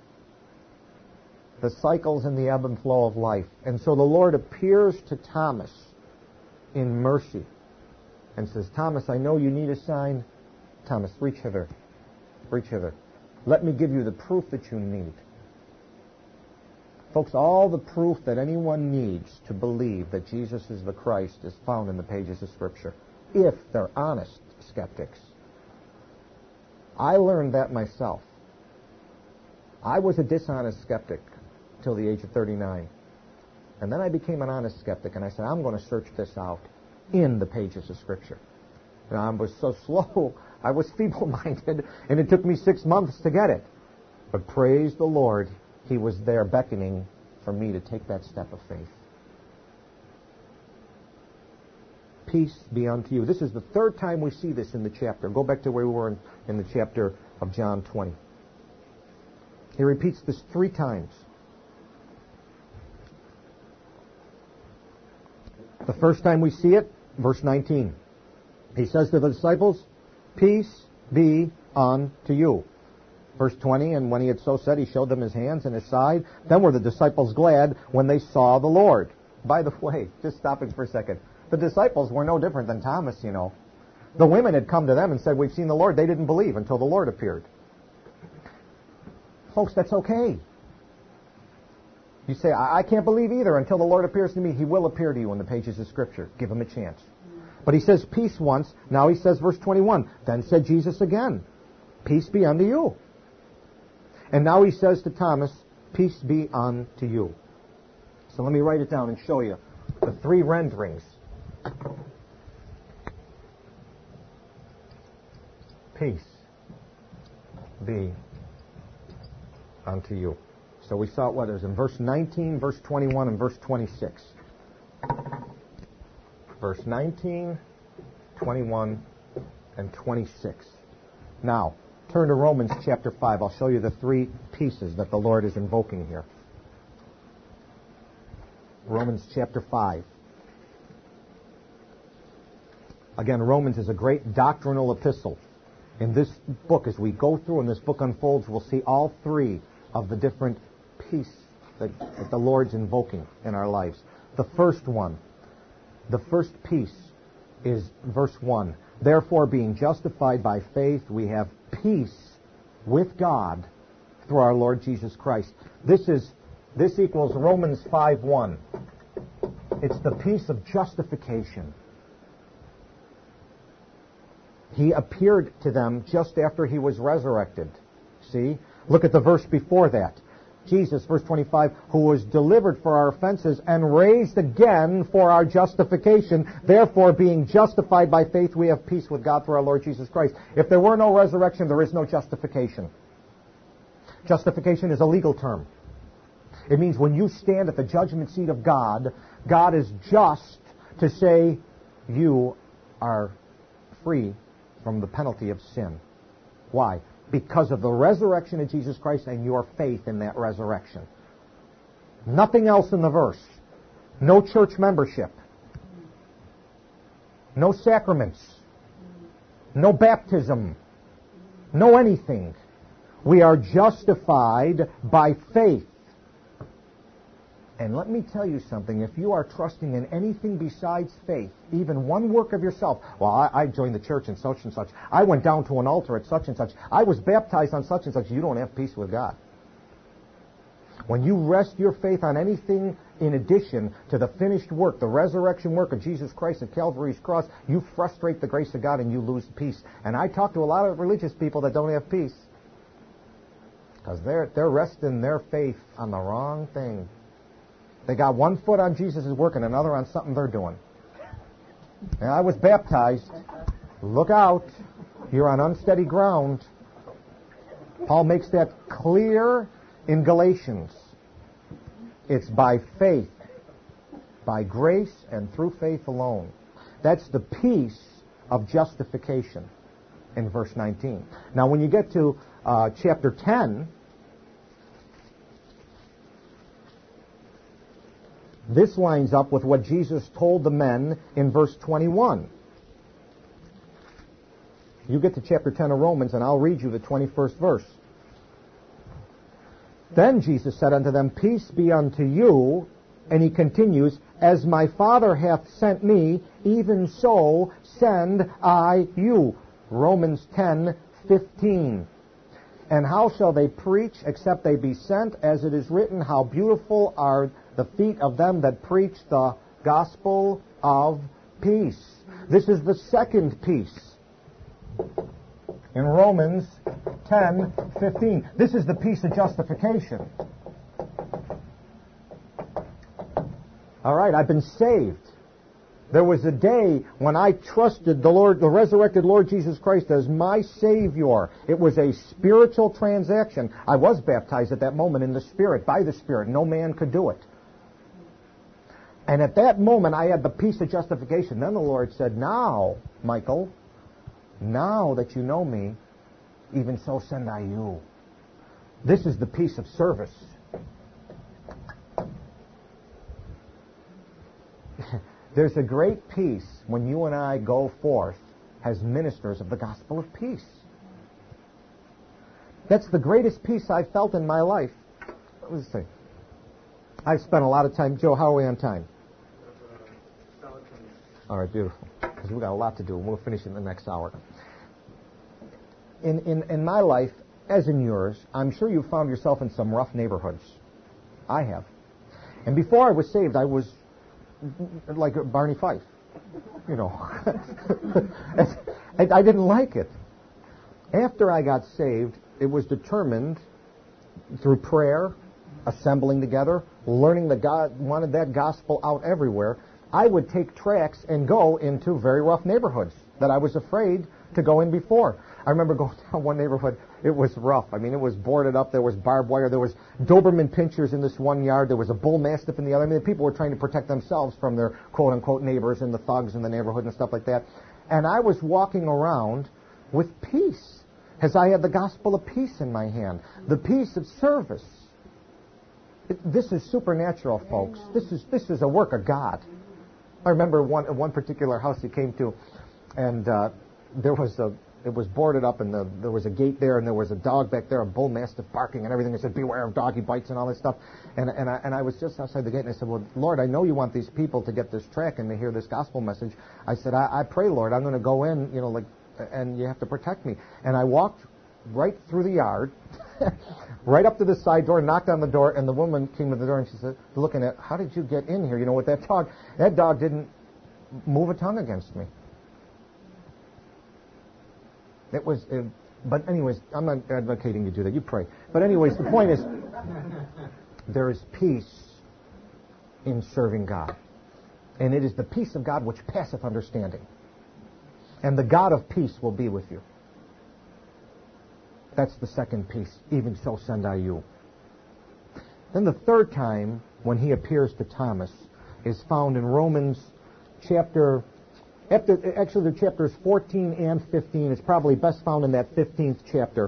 The cycles and the ebb and flow of life. And so the Lord appears to Thomas in mercy and says, Thomas, I know you need a sign. Thomas, reach hither. Reach hither. Let me give you the proof that you need. Folks, all the proof that anyone needs to believe that Jesus is the Christ is found in the pages of Scripture, if they're honest skeptics. I learned that myself. I was a dishonest skeptic till the age of thirty-nine. And then I became an honest skeptic, and I said, I'm going to search this out in the pages of Scripture. And I was so slow, I was feeble-minded, and it took me six months to get it. But praise the Lord, He was there beckoning for me to take that step of faith. Peace be unto you. This is the third time we see this in the chapter. Go back to where we were in, in the chapter of John twenty. He repeats this three times. The first time we see it, verse nineteen. He says to the disciples, peace be unto you. Verse twenty, and when he had so said, he showed them his hands and his side. Then were the disciples glad when they saw the Lord. By the way, just stopping for a second, the disciples were no different than Thomas, you know. The women had come to them and said, we've seen the Lord. They didn't believe until the Lord appeared. Folks, that's okay. You say, I, I can't believe either until the Lord appears to me. He will appear to you in the pages of Scripture. Give him a chance. But he says peace once. Now he says, verse twenty-one, then said Jesus again, peace be unto you. And now he says to Thomas, peace be unto you. So let me write it down and show you the three renderings. Peace be unto you. So we saw what is in verse nineteen, verse twenty-one, and verse twenty-six. Verse nineteen, twenty-one, and twenty-six. Now, turn to Romans chapter five. I'll show you the three pieces that the Lord is invoking here. Romans chapter five. Again, Romans is a great doctrinal epistle. In this book, as we go through and this book unfolds, we'll see all three of the different peace that, that the Lord's invoking in our lives. The first one, the first peace is verse one. Therefore, being justified by faith, we have peace with God through our Lord Jesus Christ. This is this equals Romans five one. It's the peace of justification. He appeared to them just after he was resurrected. See? Look at the verse before that. Jesus, verse twenty-five, who was delivered for our offenses and raised again for our justification. Therefore, being justified by faith, we have peace with God through our Lord Jesus Christ. If there were no resurrection, there is no justification. Justification is a legal term. It means when you stand at the judgment seat of God, God is just to say you are free from the penalty of sin. Why? Because of the resurrection of Jesus Christ and your faith in that resurrection. Nothing else in the verse. No church membership. No sacraments. No baptism. No anything. We are justified by faith. And let me tell you something. If you are trusting in anything besides faith, even one work of yourself, well, I, I joined the church in such and such. I went down to an altar at such and such. I was baptized on such and such. You don't have peace with God. When you rest your faith on anything in addition to the finished work, the resurrection work of Jesus Christ at Calvary's cross, you frustrate the grace of God and you lose peace. And I talk to a lot of religious people that don't have peace because they're, they're resting their faith on the wrong thing. They got one foot on Jesus' work and another on something they're doing. And I was baptized. Look out. You're on unsteady ground. Paul makes that clear in Galatians. It's by faith, by grace, and through faith alone. That's the peace of justification in verse nineteen. Now, when you get to uh, chapter ten, this lines up with what Jesus told the men in verse twenty-one. You get to chapter ten of Romans, and I'll read you the twenty-first verse. Then Jesus said unto them, peace be unto you. And he continues, as my Father hath sent me, even so send I you. Romans ten fifteen. And how shall they preach except they be sent? As it is written, how beautiful are the feet of them that preach the gospel of peace. This is the second peace. In Romans ten fifteen. This is the peace of justification. All right, I've been saved. There was a day when I trusted the Lord, the resurrected Lord Jesus Christ as my Savior. It was a spiritual transaction. I was baptized at that moment in the Spirit, by the Spirit. No man could do it. And at that moment, I had the peace of justification. Then the Lord said, now, Michael, now that you know me, even so send I you. This is the peace of service. There's a great peace when you and I go forth as ministers of the gospel of peace. That's the greatest peace I've felt in my life. Let's see. I've spent a lot of time. Joe, how are we on time? All right, beautiful. Because we've got a lot to do, and we'll finish in the next hour. In, in, in my life, as in yours, I'm sure you found yourself in some rough neighborhoods. I have. And before I was saved, I was like Barney Fife. You know. I, I didn't like it. After I got saved, it was determined through prayer, assembling together, learning that God wanted that gospel out everywhere. I would take tracks and go into very rough neighborhoods that I was afraid to go in before. I remember going down one neighborhood. It was rough. I mean, it was boarded up. There was barbed wire. There was Doberman pinchers in this one yard. There was a bull mastiff in the other. I mean, the people were trying to protect themselves from their quote-unquote neighbors and the thugs in the neighborhood and stuff like that. And I was walking around with peace, as I had the gospel of peace in my hand, the peace of service. It, this is supernatural, folks. This is this is a work of God. I remember one one particular house he came to, and uh, there was a it was boarded up, and the, there was a gate there, and there was a dog back there, a bull mastiff barking and everything. It said, "Beware of doggy bites" and all this stuff. And and I, and I was just outside the gate, and I said, "Well, Lord, I know you want these people to get this track and to hear this gospel message." I said, "I, I pray, Lord, I'm going to go in, you know, like, and you have to protect me." And I walked right through the yard, right up to the side door, knocked on the door, and the woman came to the door, and she said, looking at, "How did you get in here? You know, with that dog?" That dog didn't move a tongue against me. It was, uh, but anyways, I'm not advocating you do that. You pray. But anyways, the point is, there is peace in serving God. And it is the peace of God which passeth understanding. And the God of peace will be with you. That's the second piece. Even so send I you. Then the third time when he appears to Thomas is found in Romans chapter, after, actually the chapters fourteen and fifteen. It's probably best found in that fifteenth chapter.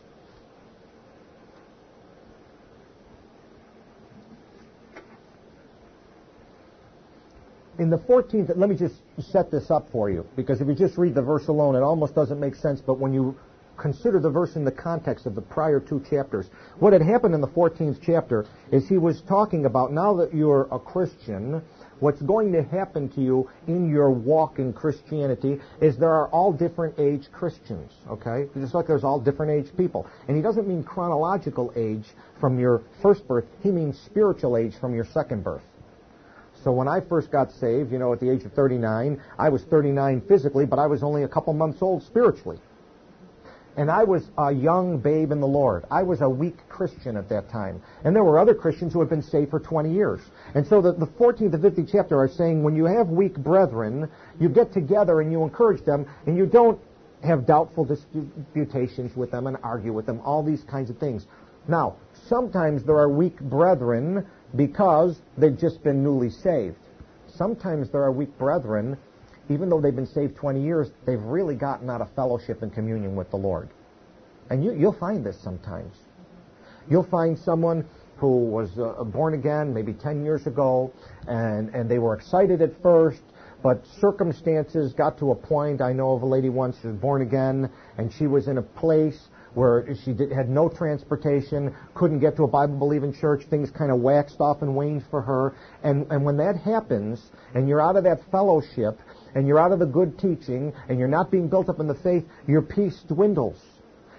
In the fourteenth, let me just set this up for you, because if you just read the verse alone, it almost doesn't make sense, but when you consider the verse in the context of the prior two chapters, what had happened in the fourteenth chapter is he was talking about, now that you're a Christian, what's going to happen to you in your walk in Christianity is there are all different age Christians, okay? Just like there's all different age people. And he doesn't mean chronological age from your first birth, he means spiritual age from your second birth. So when I first got saved, you know, at the age of thirty-nine, I was thirty-nine physically, but I was only a couple months old spiritually. And I was a young babe in the Lord. I was a weak Christian at that time. And there were other Christians who had been saved for twenty years. And so the, the fourteenth and fifteenth chapter are saying when you have weak brethren, you get together and you encourage them, and you don't have doubtful disputations with them and argue with them, all these kinds of things. Now, sometimes there are weak brethren because they've just been newly saved. Sometimes there are weak brethren, even though they've been saved twenty years, they've really gotten out of fellowship and communion with the Lord. And you, you'll find this sometimes. You'll find someone who was uh, born again maybe ten years ago, and, and they were excited at first, but circumstances got to a point. I know of a lady once who was born again, and she was in a place where she did, had no transportation, couldn't get to a Bible-believing church. Things kind of waxed off and waned for her. And, and when that happens, and you're out of that fellowship, and you're out of the good teaching, and you're not being built up in the faith, your peace dwindles.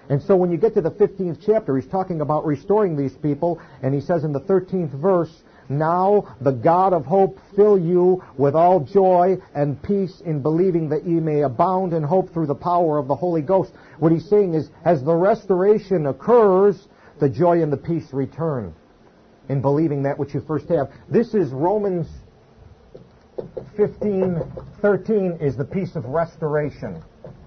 And so when you get to the fifteenth chapter, he's talking about restoring these people, and he says in the thirteenth verse, now the God of hope fill you with all joy and peace in believing that ye may abound in hope through the power of the Holy Ghost. What he's saying is, as the restoration occurs, the joy and the peace return in believing that which you first have. This is Romans fifteen thirteen is the peace of restoration.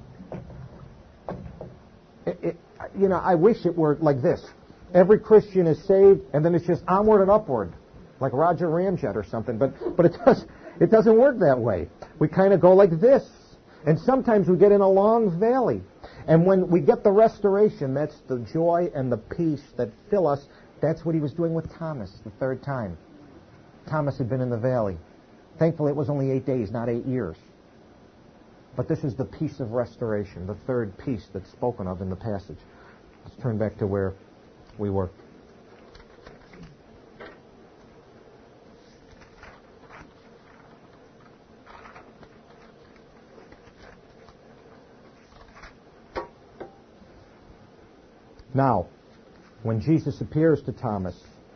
It, it, you know, I wish it were like this. Every Christian is saved, and then it's just onward and upward, like Roger Ramjet or something. But but it does it doesn't work that way. We kind of go like this, and sometimes we get in a long valley. And when we get the restoration, that's the joy and the peace that fill us. That's what he was doing with Thomas the third time. Thomas had been in the valley. Thankfully, it was only eight days, not eight years. But this is the peace of restoration, the third peace that's spoken of in the passage. Let's turn back to where we were. Now, when Jesus appears to Thomas,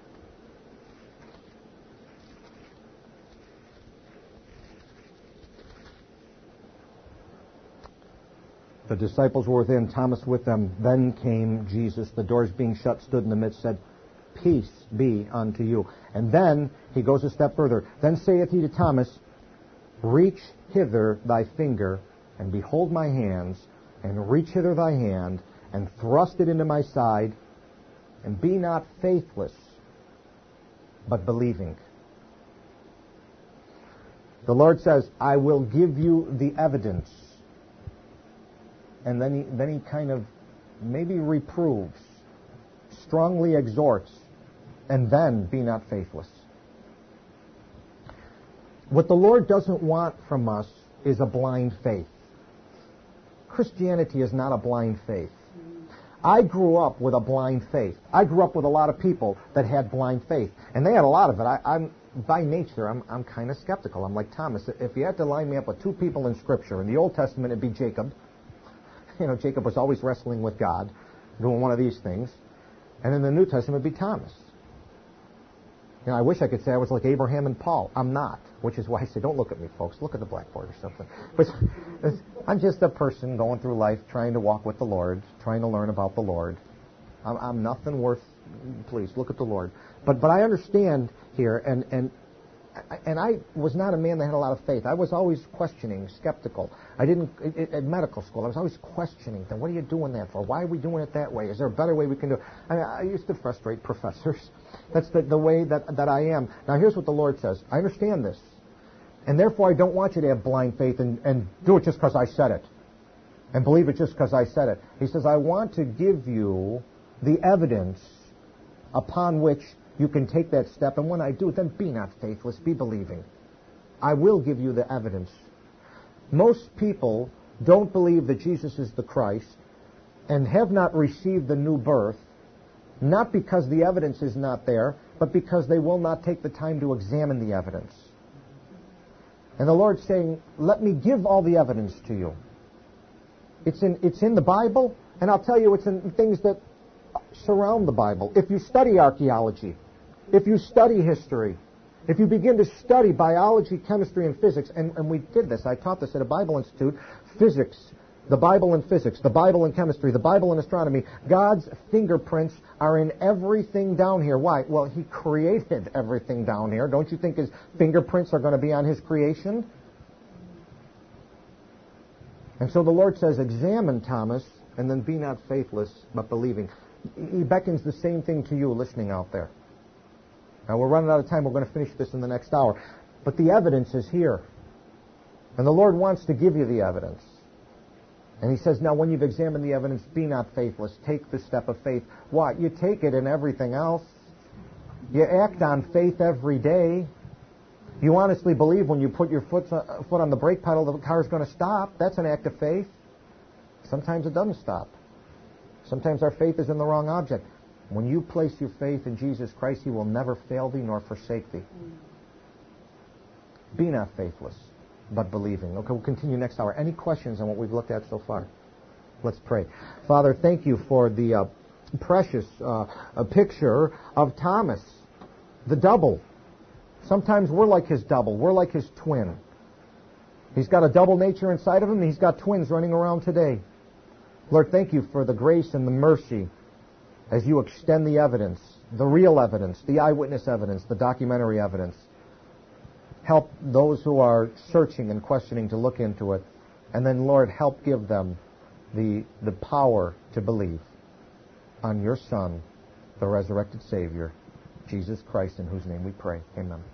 the disciples were within, Thomas with them. Then came Jesus, the doors being shut, stood in the midst, said, peace be unto you. And then he goes a step further. Then saith he to Thomas, reach hither thy finger, and behold my hands, and reach hither thy hand, and thrust it into my side, and be not faithless, but believing. The Lord says, I will give you the evidence. And then he, then he kind of maybe reproves, strongly exhorts, and then be not faithless. What the Lord doesn't want from us is a blind faith. Christianity is not a blind faith. I grew up with a blind faith. I grew up with a lot of people that had blind faith, and they had a lot of it. I, I'm by nature, I'm, I'm kind of skeptical. I'm like Thomas. If you had to line me up with two people in Scripture, in the Old Testament, it'd be Jacob. You know, Jacob was always wrestling with God, doing one of these things. And in the New Testament, it'd be Thomas. You know, I wish I could say I was like Abraham and Paul. I'm not, which is why I say, don't look at me, folks. Look at the blackboard or something. But I'm just a person going through life, trying to walk with the Lord, trying to learn about the Lord. I'm, I'm nothing worth. Please look at the Lord. But but I understand here, and and and I was not a man that had a lot of faith. I was always questioning, skeptical. I didn't at medical school. I was always questioning. Then what are you doing that for? Why are we doing it that way? Is there a better way we can do it? I mean, I used to frustrate professors. That's the, the way that, that I am. Now, here's what the Lord says. I understand this. And therefore, I don't want you to have blind faith and, and do it just because I said it. And believe it just because I said it. He says, I want to give you the evidence upon which you can take that step. And when I do, then be not faithless, be believing. I will give you the evidence. Most people don't believe that Jesus is the Christ and have not received the new birth, not because the evidence is not there, but because they will not take the time to examine the evidence. And the Lord's saying, let me give all the evidence to you. It's in, it's in the Bible, and I'll tell you it's in things that surround the Bible. If you study archaeology, if you study history, if you begin to study biology, chemistry, and physics, and, and we did this, I taught this at a Bible Institute, physics, the Bible and physics, the Bible and chemistry, the Bible and astronomy, God's fingerprints are in everything down here. Why? Well, He created everything down here. Don't you think His fingerprints are going to be on His creation? And so the Lord says, examine, Thomas, and then be not faithless, but believing. He beckons the same thing to you listening out there. Now, we're running out of time. We're going to finish this in the next hour. But the evidence is here. And the Lord wants to give you the evidence. And He says, now, when you've examined the evidence, be not faithless. Take the step of faith. What? You take it in everything else. You act on faith every day. You honestly believe when you put your foot, uh, foot on the brake pedal, the car's going to stop. That's an act of faith. Sometimes it doesn't stop. Sometimes our faith is in the wrong object. When you place your faith in Jesus Christ, He will never fail thee nor forsake thee. Be not faithless, but believing. Okay, we'll continue next hour. Any questions on what we've looked at so far? Let's pray. Father, thank you for the uh, precious uh, a picture of Thomas, the double. Sometimes we're like his double. We're like his twin. He's got a double nature inside of him, and he's got twins running around today. Lord, thank you for the grace and the mercy as you extend the evidence, the real evidence, the eyewitness evidence, the documentary evidence. Help those who are searching and questioning to look into it. And then, Lord, help give them the, the power to believe on your Son, the resurrected Savior, Jesus Christ, in whose name we pray. Amen.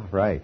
Right.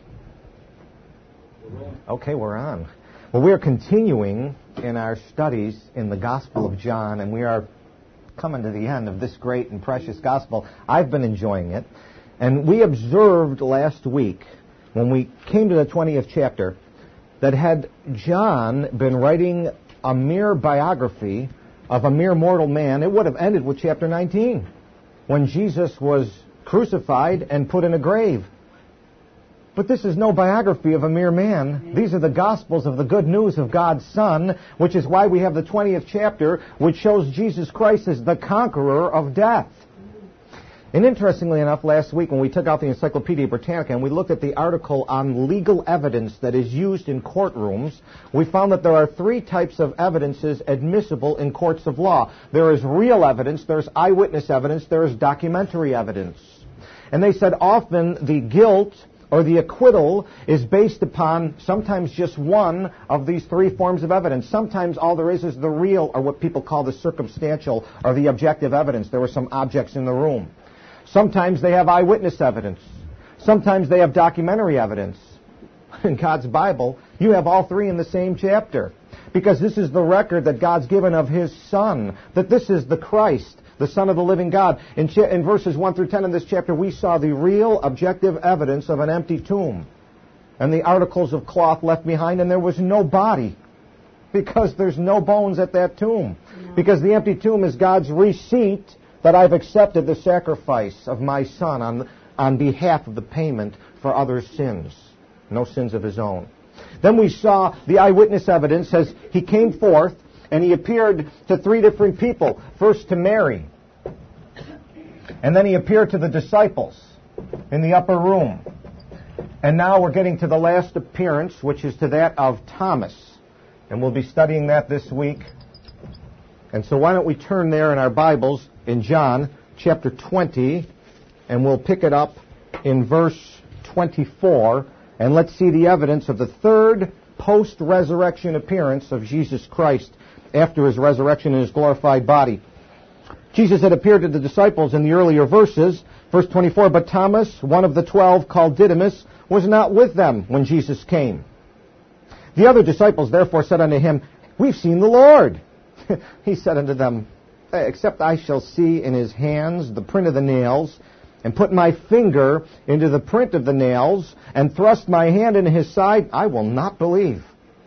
Okay, we're on. Well, we are continuing in our studies in the Gospel of John, and we are coming to the end of this great and precious Gospel. I've been enjoying it. And we observed last week, when we came to the twentieth chapter, that had John been writing a mere biography of a mere mortal man, it would have ended with chapter nineteen, when Jesus was crucified and put in a grave. But this is no biography of a mere man. These are the Gospels of the good news of God's Son, which is why we have the twentieth chapter, which shows Jesus Christ as the conqueror of death. And interestingly enough, last week when we took out the Encyclopedia Britannica and we looked at the article on legal evidence that is used in courtrooms, we found that there are three types of evidences admissible in courts of law. There is real evidence, there's eyewitness evidence, there is documentary evidence. And they said often the guilt or the acquittal is based upon sometimes just one of these three forms of evidence. Sometimes all there is is the real, or what people call the circumstantial, or the objective evidence. There were some objects in the room. Sometimes they have eyewitness evidence. Sometimes they have documentary evidence. In God's Bible, you have all three in the same chapter. Because this is the record that God's given of His Son, that this is the Christ, the Son of the living God. In, ch- in verses one through ten in this chapter, we saw the real objective evidence of an empty tomb and the articles of cloth left behind, and there was no body because there's no bones at that tomb. No. Because the empty tomb is God's receipt that I've accepted the sacrifice of my Son on, on behalf of the payment for others' sins, no sins of His own. Then we saw the eyewitness evidence as He came forth and He appeared to three different people. First to Mary. And then He appeared to the disciples in the upper room. And now we're getting to the last appearance, which is to that of Thomas. And we'll be studying that this week. And so why don't we turn there in our Bibles in John chapter twenty, and we'll pick it up in verse twenty-four. And let's see the evidence of the third post-resurrection appearance of Jesus Christ after His resurrection in His glorified body. Jesus had appeared to the disciples in the earlier verses. Verse twenty-four, but Thomas, one of the twelve, called Didymus, was not with them when Jesus came. The other disciples therefore said unto Him, we've seen the Lord. He said unto them, except I shall see in His hands the print of the nails, and put my finger into the print of the nails, and thrust my hand into His side, I will not believe.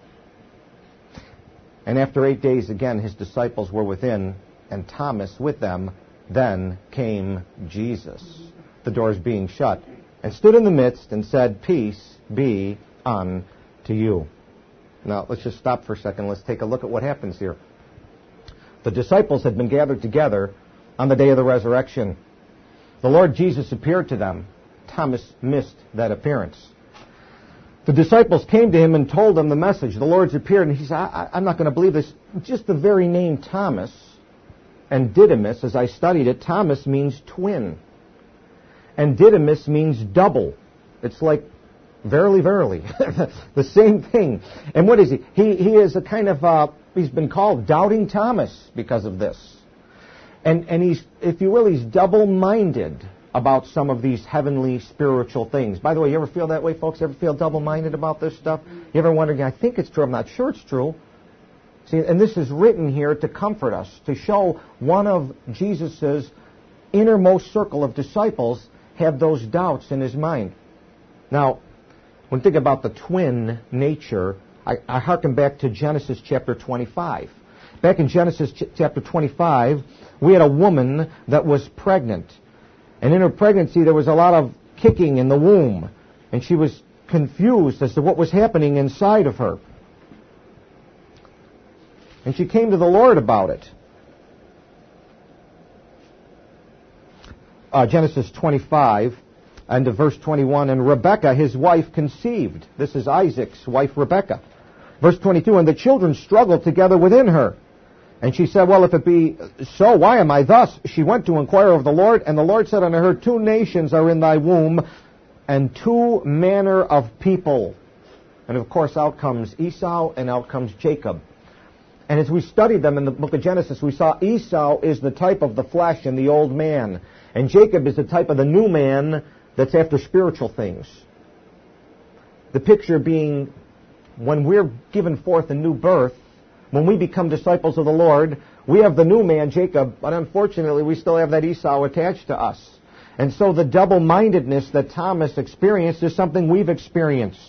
And after eight days again His disciples were within, and Thomas with them. Then came Jesus, the doors being shut, and stood in the midst, and said, peace be unto you. Now, let's just stop for a second. Let's take a look at what happens here. The disciples had been gathered together on the day of the resurrection. The Lord Jesus appeared to them. Thomas missed that appearance. The disciples came to Him and told Him the message. The Lord's appeared, and He said, I, I'm not going to believe this. Just the very name Thomas and Didymus, as I studied it, Thomas means twin. And Didymus means double. It's like, verily, verily. The same thing. And what is he? He, he is a kind of, uh, he's been called Doubting Thomas because of this. And, and he's, if you will, he's double-minded about some of these heavenly spiritual things. By the way, you ever feel that way, folks? Ever feel double-minded about this stuff? You ever wonder, I think it's true, I'm not sure it's true. See, and this is written here to comfort us, to show one of Jesus' innermost circle of disciples have those doubts in his mind. Now, when you think about the twin nature, I, I hearken back to Genesis chapter twenty-five. Back in Genesis ch- chapter twenty-five, we had a woman that was pregnant. And in her pregnancy, there was a lot of kicking in the womb. And she was confused as to what was happening inside of her. And she came to the Lord about it. Uh, Genesis twenty-five, and to verse twenty-one, and Rebekah, his wife, conceived. This is Isaac's wife, Rebekah. Verse twenty-two, and the children struggled together within her. And she said, well, if it be so, why am I thus? She went to inquire of the Lord, and the Lord said unto her, two nations are in thy womb, and two manner of people. And of course, out comes Esau, and out comes Jacob. And as we studied them in the book of Genesis, we saw Esau is the type of the flesh and the old man. And Jacob is the type of the new man that's after spiritual things. The picture being when we're given forth a new birth, when we become disciples of the Lord, we have the new man, Jacob, but unfortunately we still have that Esau attached to us. And so the double-mindedness that Thomas experienced is something we've experienced.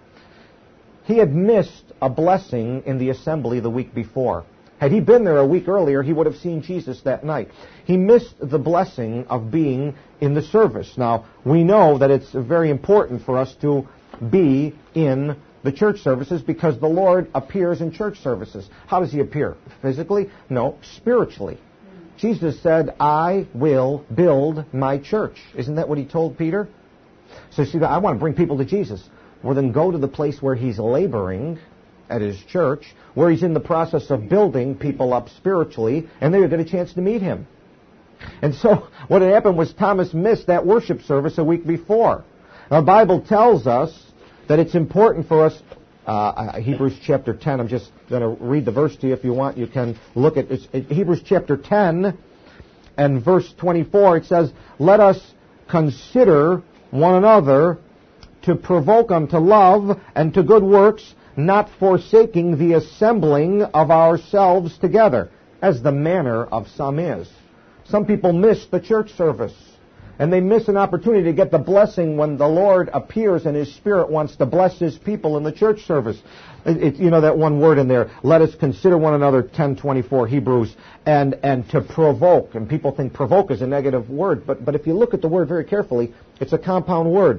He had missed a blessing in the assembly the week before. Had he been there a week earlier, he would have seen Jesus that night. He missed the blessing of being in the service. Now, we know that it's very important for us to be in the church services because the Lord appears in church services. How does he appear? Physically? No, spiritually. Jesus said, I will build my church. Isn't that what he told Peter? So see, I want to bring people to Jesus. Well, then go to the place where he's laboring at his church, where he's in the process of building people up spiritually, and then you'll get a chance to meet him. And so what had happened was Thomas missed that worship service a week before. Now, the Bible tells us that it's important for us, uh, Hebrews chapter ten, I'm just going to read the verse to you if you want. You can look at it. Hebrews chapter ten and verse twenty-four. It says, let us consider one another to provoke unto love and to good works, not forsaking the assembling of ourselves together, as the manner of some is. Some people miss the church service, and they miss an opportunity to get the blessing when the Lord appears and His Spirit wants to bless His people in the church service. It, it, you know that one word in there, let us consider one another, ten twenty-four Hebrews, and, and to provoke. And people think provoke is a negative word, but, but if you look at the word very carefully, it's a compound word.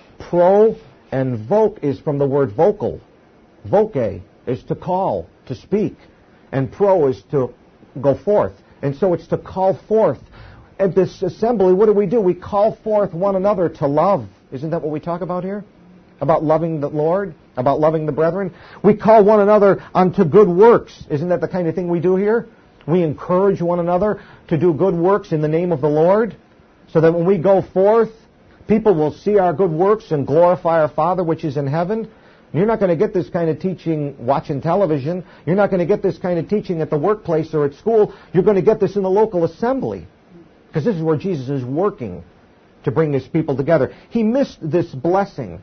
Pro and voke is from the word vocal. Voce is to call, to speak. And pro is to go forth. And so it's to call forth. At this assembly, what do we do? We call forth one another to love. Isn't that what we talk about here? About loving the Lord? About loving the brethren? We call one another unto good works. Isn't that the kind of thing we do here? We encourage one another to do good works in the name of the Lord, so that when we go forth, people will see our good works and glorify our Father which is in heaven. You're not going to get this kind of teaching watching television. You're not going to get this kind of teaching at the workplace or at school. You're going to get this in the local assembly, because this is where Jesus is working to bring His people together. He missed this blessing.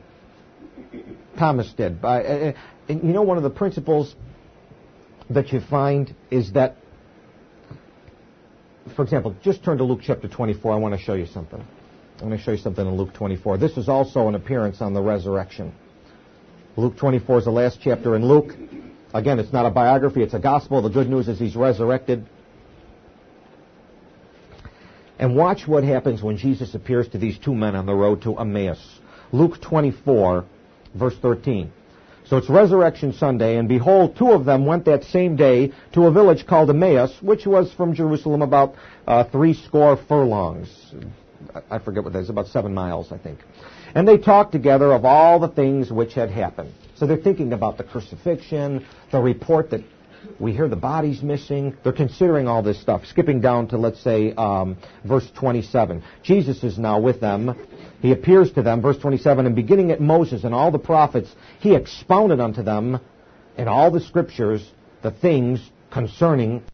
Thomas did. By, uh, and you know, one of the principles that you find is that, for example, just turn to Luke chapter twenty-four. I want to show you something. I'm going to show you something in Luke twenty-four. This is also an appearance on the resurrection. Luke twenty-four is the last chapter in Luke. Again, it's not a biography, it's a gospel. The good news is He's resurrected. And watch what happens when Jesus appears to these two men on the road to Emmaus. Luke twenty-four, verse thirteen. So it's Resurrection Sunday, and behold, two of them went that same day to a village called Emmaus, which was from Jerusalem about uh, three score furlongs. I forget what that is, about seven miles, I think. And they talked together of all the things which had happened. So they're thinking about the crucifixion, the report that we hear the body's missing. They're considering all this stuff. Skipping down to, let's say, um, verse twenty-seven. Jesus is now with them. He appears to them, verse twenty-seven, and beginning at Moses and all the prophets, He expounded unto them in all the Scriptures the things concerning